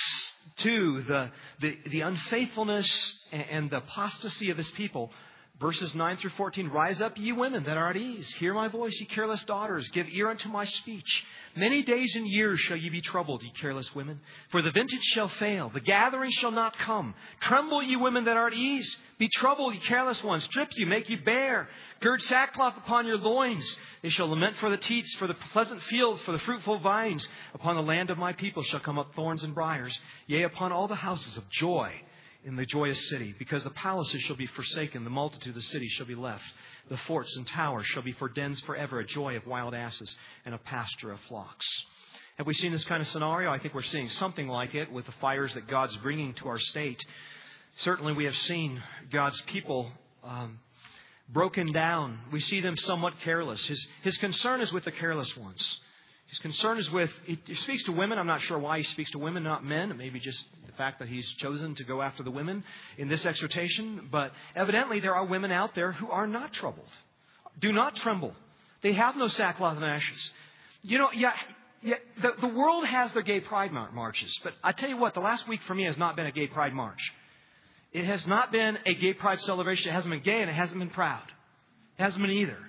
to the, the, the unfaithfulness and, and the apostasy of His people, verses nine through fourteen, rise up, ye women that are at ease. Hear my voice, ye careless daughters. Give ear unto my speech. Many days and years shall ye be troubled, ye careless women. For the vintage shall fail, the gathering shall not come. Tremble, ye women that are at ease. Be troubled, ye careless ones. Strip you, make you bare. Gird sackcloth upon your loins. They shall lament for the teats, for the pleasant fields, for the fruitful vines. Upon the land of my people shall come up thorns and briars. Yea, upon all the houses of joy in the joyous city. Because the palaces shall be forsaken, the multitude of the cities shall be left. The forts and towers shall be for dens forever, a joy of wild asses and a pasture of flocks. Have we seen this kind of scenario? I think we're seeing something like it with the fires that God's bringing to our state. Certainly we have seen God's people um, broken down. We see them somewhat careless. His, his concern is with the careless ones. His concern is with, he speaks to women. I'm not sure why he speaks to women, not men. Maybe just the fact that he's chosen to go after the women in this exhortation. But evidently there are women out there who are not troubled. Do not tremble. They have no sackcloth and ashes. You know, yeah, yeah the, the world has their gay pride marches. But I tell you what, the last week for me has not been a gay pride march. It has not been a gay pride celebration. It hasn't been gay and it hasn't been proud. It hasn't been either.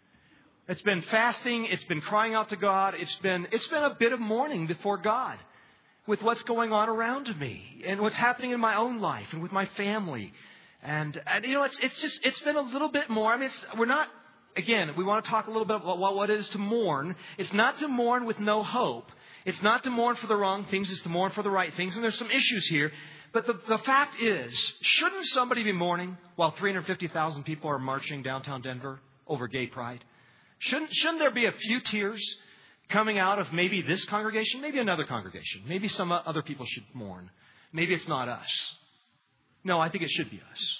It's been fasting. It's been crying out to God. It's been, it's been a bit of mourning before God with what's going on around me and what's happening in my own life and with my family. And, and you know, it's, it's just, it's been a little bit more. I mean, it's, we're not, again, we want to talk a little bit about what, what it is to mourn. It's not to mourn with no hope. It's not to mourn for the wrong things. It's to mourn for the right things. And there's some issues here. But the, the fact is, shouldn't somebody be mourning while three hundred fifty thousand people are marching downtown Denver over gay pride? Shouldn't, shouldn't there be a few tears coming out of maybe this congregation, maybe another congregation? Maybe some other people should mourn. Maybe it's not us. No, I think it should be us.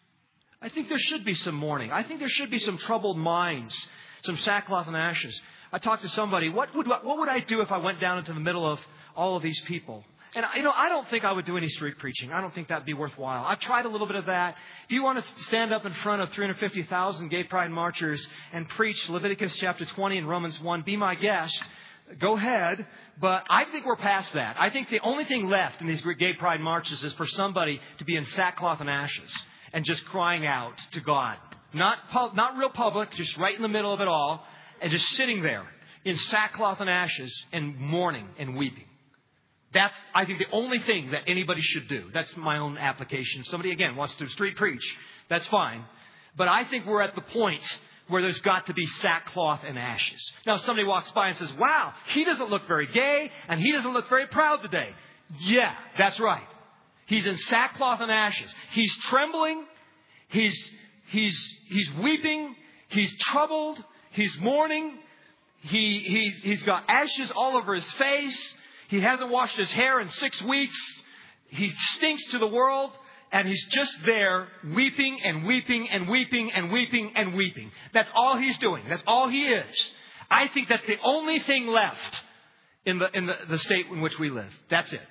I think there should be some mourning. I think there should be some troubled minds, some sackcloth and ashes. I talked to somebody, what would, what would I do if I went down into the middle of all of these people? And, you know, I don't think I would do any street preaching. I don't think that would be worthwhile. I've tried a little bit of that. If you want to stand up in front of three hundred fifty thousand gay pride marchers and preach Leviticus chapter twenty and Romans one, be my guest. Go ahead. But I think we're past that. I think the only thing left in these gay pride marches is for somebody to be in sackcloth and ashes and just crying out to God. Not, pub, not real public, just right in the middle of it all, and just sitting there in sackcloth and ashes and mourning and weeping. That's, I think, the only thing that anybody should do. That's my own application. If somebody, again, wants to street preach, that's fine. But I think we're at the point where there's got to be sackcloth and ashes. Now, if somebody walks by and says, wow, he doesn't look very gay and he doesn't look very proud today. Yeah, that's right. He's in sackcloth and ashes. He's trembling. He's, he's, he's weeping. He's troubled. He's mourning. He, he's, he's got ashes all over his face. He hasn't washed his hair in six weeks. He stinks to the world. And he's just there weeping and weeping and weeping and weeping and weeping. That's all he's doing. That's all he is. I think that's the only thing left in the, in the, the state in which we live. That's it.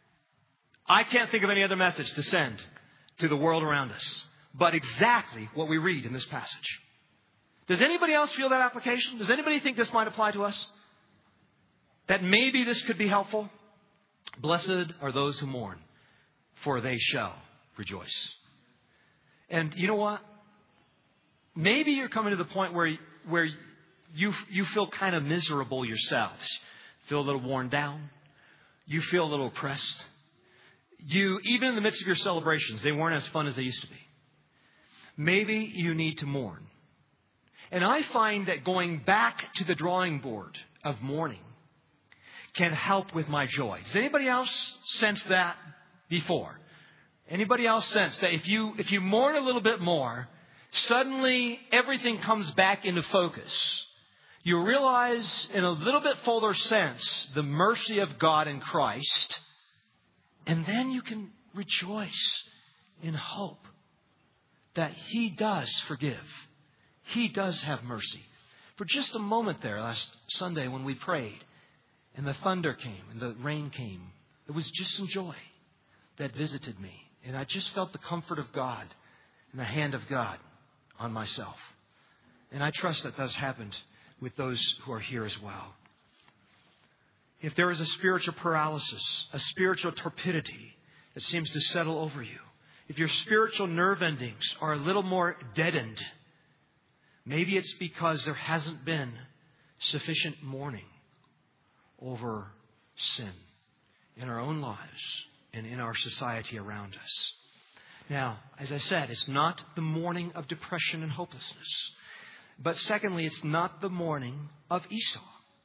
I can't think of any other message to send to the world around us but exactly what we read in this passage. Does anybody else feel that application? Does anybody think this might apply to us? That maybe this could be helpful? Blessed are those who mourn, for they shall rejoice. And you know what? Maybe you're coming to the point where, where you, you feel kind of miserable yourselves. Feel a little worn down. You feel a little oppressed. You, even in the midst of your celebrations, they weren't as fun as they used to be. Maybe you need to mourn. And I find that going back to the drawing board of mourning can help with my joy. Does anybody else sense that before? Anybody else sense that if you if you mourn a little bit more, suddenly everything comes back into focus? You realize in a little bit fuller sense the mercy of God in Christ, and then you can rejoice in hope that He does forgive. He does have mercy. For just a moment there last Sunday when we prayed and the thunder came and the rain came, it was just some joy that visited me. And I just felt the comfort of God and the hand of God on myself. And I trust that that's happened with those who are here as well. if there is a spiritual paralysis, a spiritual torpidity that seems to settle over you, if your spiritual nerve endings are a little more deadened, maybe it's because there hasn't been sufficient mourning over sin in our own lives and in our society around us. Now, as I said, it's not the mourning of depression and hopelessness. But secondly, it's not the mourning of Esau.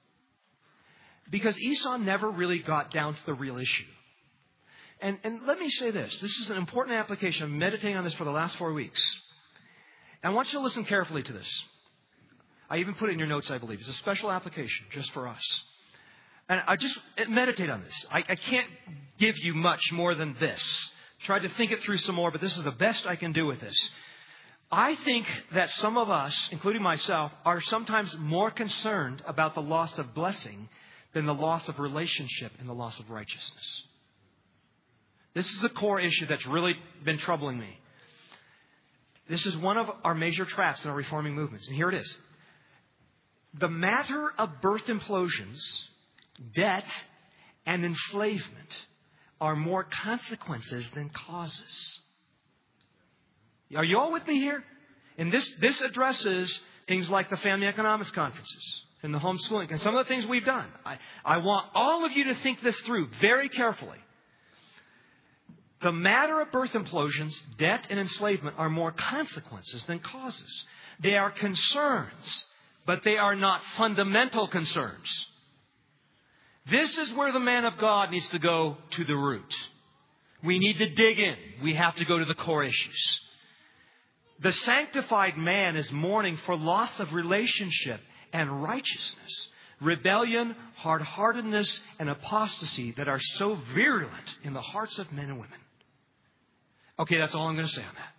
Because Esau never really got down to the real issue. And, and let me say this. This is an important application. I'm meditating on this for the last four weeks. And I want you to listen carefully to this. I even put it in your notes, I believe. It's a special application just for us. And I just meditate on this. I, I can't give you much more than this. Tried to think it through some more, but this is the best I can do with this. I think that some of us, including myself, are sometimes more concerned about the loss of blessing than the loss of relationship and the loss of righteousness. This is a core issue that's really been troubling me. This is one of our major traps in our reforming movements. And here it is. The matter of birth implosions, debt, and enslavement are more consequences than causes. Are you all with me here? And this, this addresses things like the family economics conferences and the homeschooling and some of the things we've done. I, I want all of you to think this through very carefully. The matter of birth implosions, debt, and enslavement are more consequences than causes. They are concerns, but they are not fundamental concerns. This is where the man of God needs to go to the root. We need to dig in. We have to go to the core issues. The sanctified man is mourning for loss of relationship and righteousness, rebellion, hard-heartedness, and apostasy that are so virulent in the hearts of men and women. Okay, that's all I'm going to say on that.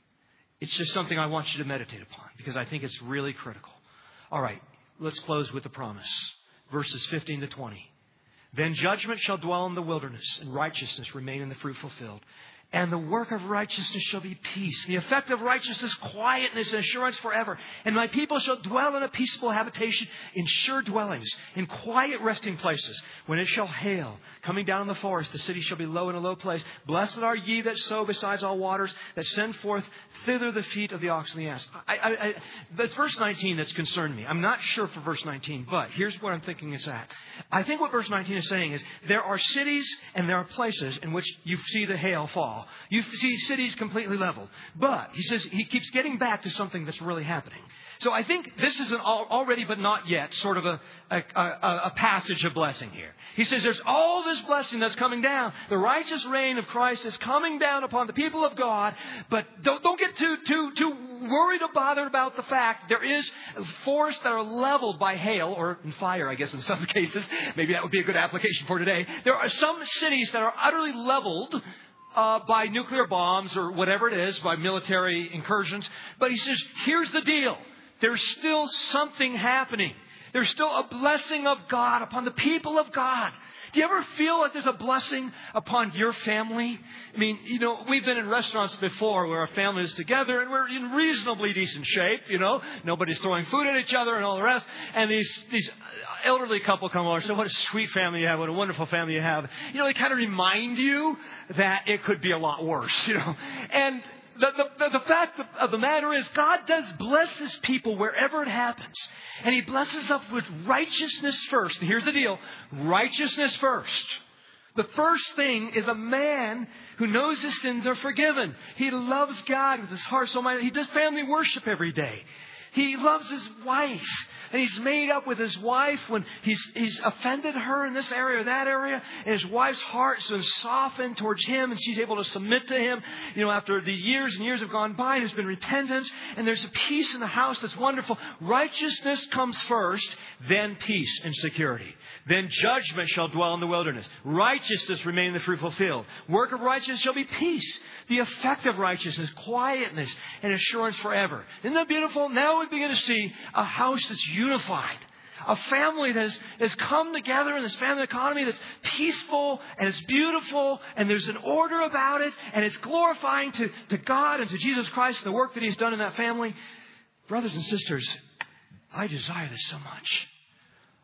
It's just something I want you to meditate upon because I think it's really critical. All right, let's close with the promise. Verses fifteen to twenty. Then judgment shall dwell in the wilderness, and righteousness remain in the fruitful field. And the work of righteousness shall be peace. The effect of righteousness, quietness and assurance forever. And my people shall dwell in a peaceable habitation, in sure dwellings, in quiet resting places. When it shall hail, coming down in the forest, the city shall be low in a low place. Blessed are ye that sow besides all waters, that send forth thither the feet of the ox and the ass. I, I, I, that's verse nineteen that's concerned me. I'm not sure for verse nineteen, but here's what I'm thinking it's at. I think what verse nineteen is saying is there are cities and there are places in which you see the hail fall. You see cities completely leveled. But, he says, he keeps getting back to something that's really happening. So I think this is an already but not yet sort of a, a, a, a passage of blessing here. He says there's all this blessing that's coming down. The righteous reign of Christ is coming down upon the people of God. But don't, don't get too, too, too worried or bothered about the fact there is forests that are leveled by hail or fire, I guess in some cases. Maybe that would be a good application for today. There are some cities that are utterly leveled Uh, by nuclear bombs or whatever it is, by military incursions. But he says, here's the deal. There's still something happening. There's still a blessing of God upon the people of God. Do you ever feel like there's a blessing upon your family? I mean, you know, we've been in restaurants before where our family is together and we're in reasonably decent shape, you know. Nobody's throwing food at each other and all the rest. And these these elderly couple come over and say, what a sweet family you have, what a wonderful family you have. You know, they kind of remind you that it could be a lot worse, you know. And The, the, the fact of the matter is God does bless His people wherever it happens. And He blesses us with righteousness first. And here's the deal. Righteousness first. The first thing is a man who knows his sins are forgiven. He loves God with his heart, soul, mind. He does family worship every day. He loves his wife. And he's made up with his wife when he's he's offended her in this area or that area. And his wife's heart's been softened towards him. And she's able to submit to him. You know, after the years and years have gone by, there's been repentance. And there's a peace in the house that's wonderful. Righteousness comes first, then peace and security. Then judgment shall dwell in the wilderness. Righteousness remain in the fruitful field. Work of righteousness shall be peace. The effect of righteousness, quietness, and assurance forever. Isn't that beautiful? Now we begin to see a house that's unified. A family that has, has come together in this family economy that's peaceful and it's beautiful and there's an order about it and it's glorifying to, to God and to Jesus Christ and the work that He's done in that family. Brothers and sisters, I desire this so much.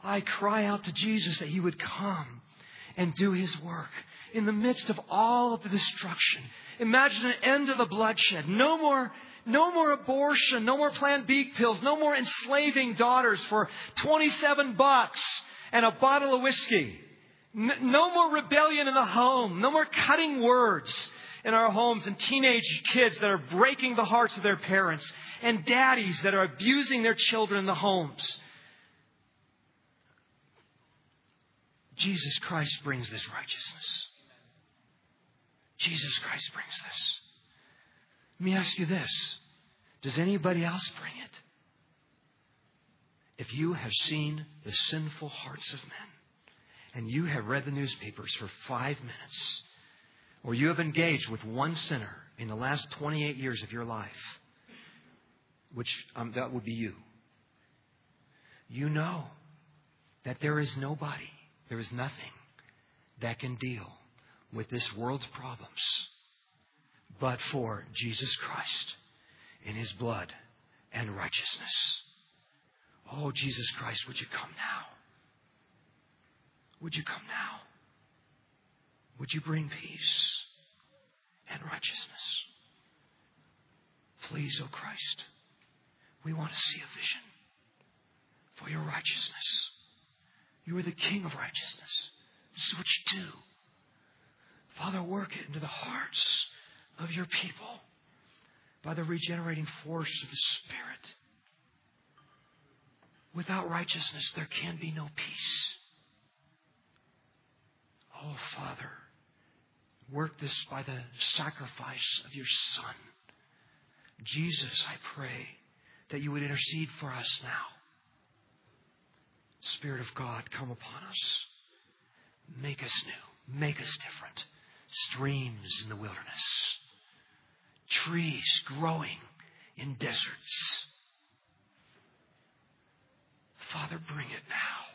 I cry out to Jesus that He would come and do His work in the midst of all of the destruction. Imagine an end to the bloodshed. No more, no more abortion, no more Plan B pills, no more enslaving daughters for twenty-seven bucks and a bottle of whiskey. No more rebellion in the home. No more cutting words in our homes and teenage kids that are breaking the hearts of their parents and daddies that are abusing their children in the homes. Jesus Christ brings this righteousness. Jesus Christ brings this. Let me ask you this. Does anybody else bring it? If you have seen the sinful hearts of men, and you have read the newspapers for five minutes, or you have engaged with one sinner in the last twenty-eight years of your life, which um, that would be you, you know that there is nobody, there is nothing that can deal with this world's problems but for Jesus Christ in His blood and righteousness. Oh, Jesus Christ, would you come now? Would you come now? Would you bring peace and righteousness? Please, O Christ, we want to see a vision for your righteousness. You are the King of righteousness. This is what you do. Father, work it into the hearts of your people by the regenerating force of the Spirit. Without righteousness, there can be no peace. Oh, Father, work this by the sacrifice of your Son. Jesus, I pray that you would intercede for us now. Spirit of God, come upon us. Make us new. Make us different. Streams in the wilderness. Trees growing in deserts. Father, bring it now.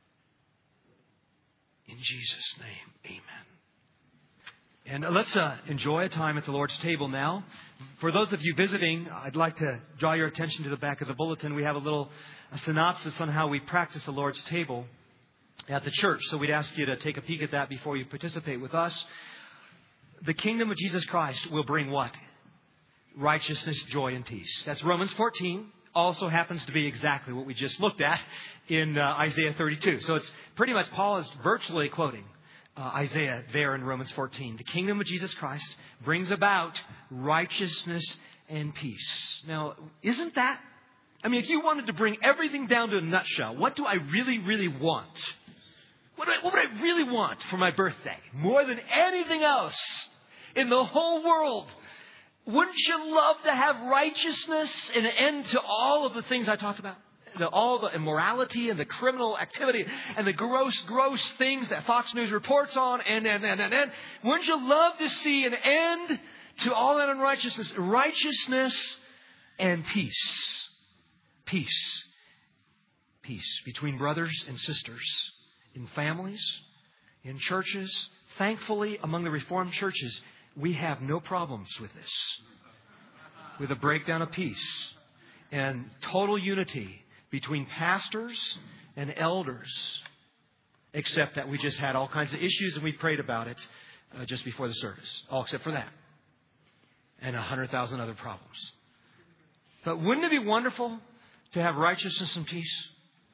In Jesus' name, amen. And let's uh, enjoy a time at the Lord's table now. For those of you visiting, I'd like to draw your attention to the back of the bulletin. We have a little a synopsis on how we practice the Lord's table at the church. So we'd ask you to take a peek at that before you participate with us. The kingdom of Jesus Christ will bring what? Righteousness, joy, and peace. That's Romans fourteen. Also happens to be exactly what we just looked at in uh, Isaiah thirty-two. So it's pretty much Paul is virtually quoting uh, Isaiah there in Romans fourteen. The kingdom of Jesus Christ brings about righteousness and peace. Now, isn't that? I mean, if you wanted to bring everything down to a nutshell, what do I really, really want? What, do I, what would I really want for my birthday? More than anything else in the whole world. Wouldn't you love to have righteousness and an end to all of the things I talked about? The, all the immorality and the criminal activity and the gross, gross things that Fox News reports on. And, and, and, and, and. Wouldn't you love to see an end to all that unrighteousness? Righteousness and peace. Peace. Peace between brothers and sisters. In families. In churches. Thankfully, among the Reformed churches, we have no problems with this. With a breakdown of peace and total unity between pastors and elders. Except that we just had all kinds of issues and we prayed about it uh, just before the service. All except for that. And a hundred thousand other problems. But wouldn't it be wonderful to have righteousness and peace?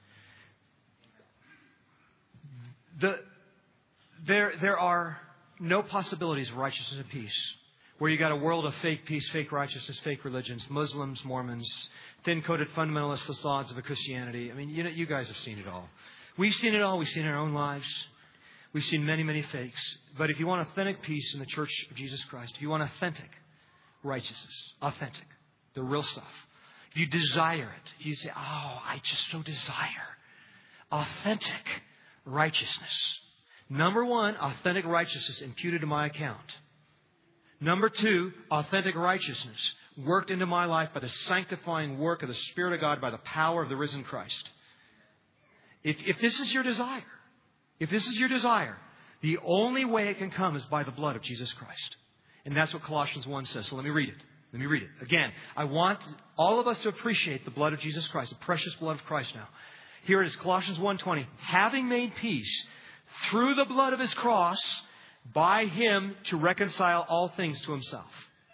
The, there, there are no possibilities of righteousness and peace. Where you got a world of fake peace, fake righteousness, fake religions, Muslims, Mormons, thin-coated fundamentalist facades of a Christianity. I mean, you know, you guys have seen it all. We've seen it all. We've seen it in our own lives. We've seen many, many fakes. But if you want authentic peace in the Church of Jesus Christ, if you want authentic righteousness, authentic, the real stuff, if you desire it, if you say, oh, I just so desire authentic righteousness. Number one, authentic righteousness imputed to my account. Number two, authentic righteousness worked into my life by the sanctifying work of the Spirit of God by the power of the risen Christ. If, if this is your desire, if this is your desire, the only way it can come is by the blood of Jesus Christ. And that's what Colossians one says. So let me read it. Let me read it. Again, I want all of us to appreciate the blood of Jesus Christ, the precious blood of Christ now. Here it is, Colossians one twenty. Having made peace through the blood of His cross, by Him to reconcile all things to Himself.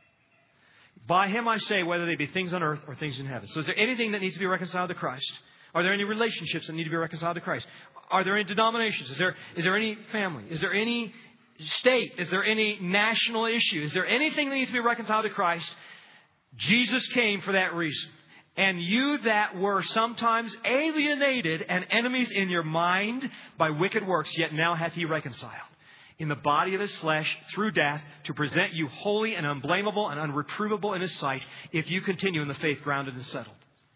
By Him, I say, whether they be things on earth or things in heaven. So is there anything that needs to be reconciled to Christ? Are there any relationships that need to be reconciled to Christ? Are there any denominations? Is there, is there any family? Is there any state? Is there any national issue? Is there anything that needs to be reconciled to Christ? Jesus came for that reason. And you that were sometimes alienated and enemies in your mind by wicked works, yet now hath He reconciled in the body of His flesh through death to present you holy and unblameable and unreprovable in His sight if you continue in the faith grounded and settled.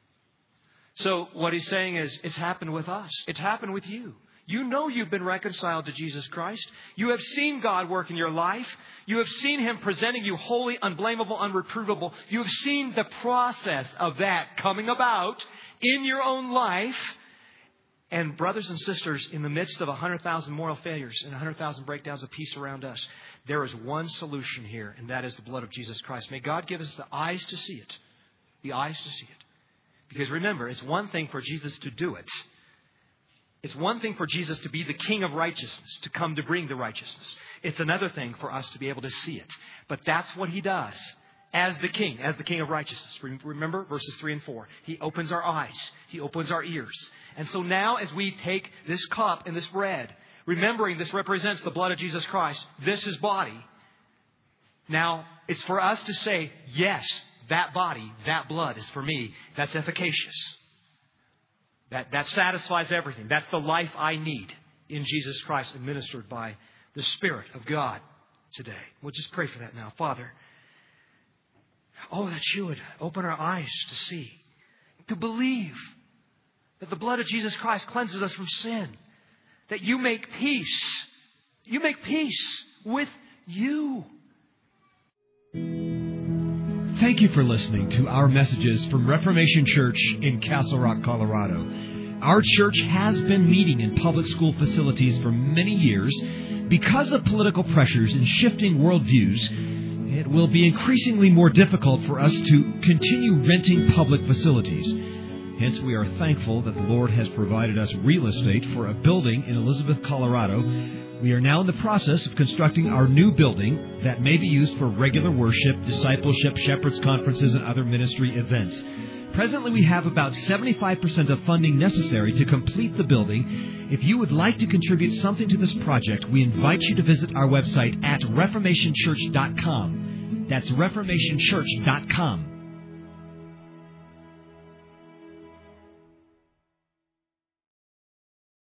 So what He's saying is, it's happened with us. It's happened with you. You know you've been reconciled to Jesus Christ. You have seen God work in your life. You have seen Him presenting you holy, unblameable, unreprovable. You have seen the process of that coming about in your own life. And brothers and sisters, in the midst of one hundred thousand moral failures and one hundred thousand breakdowns of peace around us, there is one solution here, and that is the blood of Jesus Christ. May God give us the eyes to see it. The eyes to see it. Because remember, it's one thing for Jesus to do it. It's one thing for Jesus to be the King of righteousness, to come to bring the righteousness. It's another thing for us to be able to see it. But that's what He does as the King, as the King of righteousness. Remember verses three and four. He opens our eyes. He opens our ears. And so now as we take this cup and this bread, remembering this represents the blood of Jesus Christ, this is body. Now it's for us to say, yes, that body, that blood is for me. That's efficacious. That, that satisfies everything. That's the life I need in Jesus Christ, administered by the Spirit of God today. We'll just pray for that now. Father, oh, that You would open our eyes to see, to believe that the blood of Jesus Christ cleanses us from sin, that You make peace. You make peace with You. Thank you for listening to our messages from Reformation Church in Castle Rock, Colorado. Our church has been meeting in public school facilities for many years. Because of political pressures and shifting worldviews, it will be increasingly more difficult for us to continue renting public facilities. Hence, we are thankful that the Lord has provided us real estate for a building in Elizabeth, Colorado. We are now in the process of constructing our new building that may be used for regular worship, discipleship, shepherds conferences, and other ministry events. Presently, we have about seventy-five percent of funding necessary to complete the building. If you would like to contribute something to this project, we invite you to visit our website at reformation church dot com. That's reformation church dot com.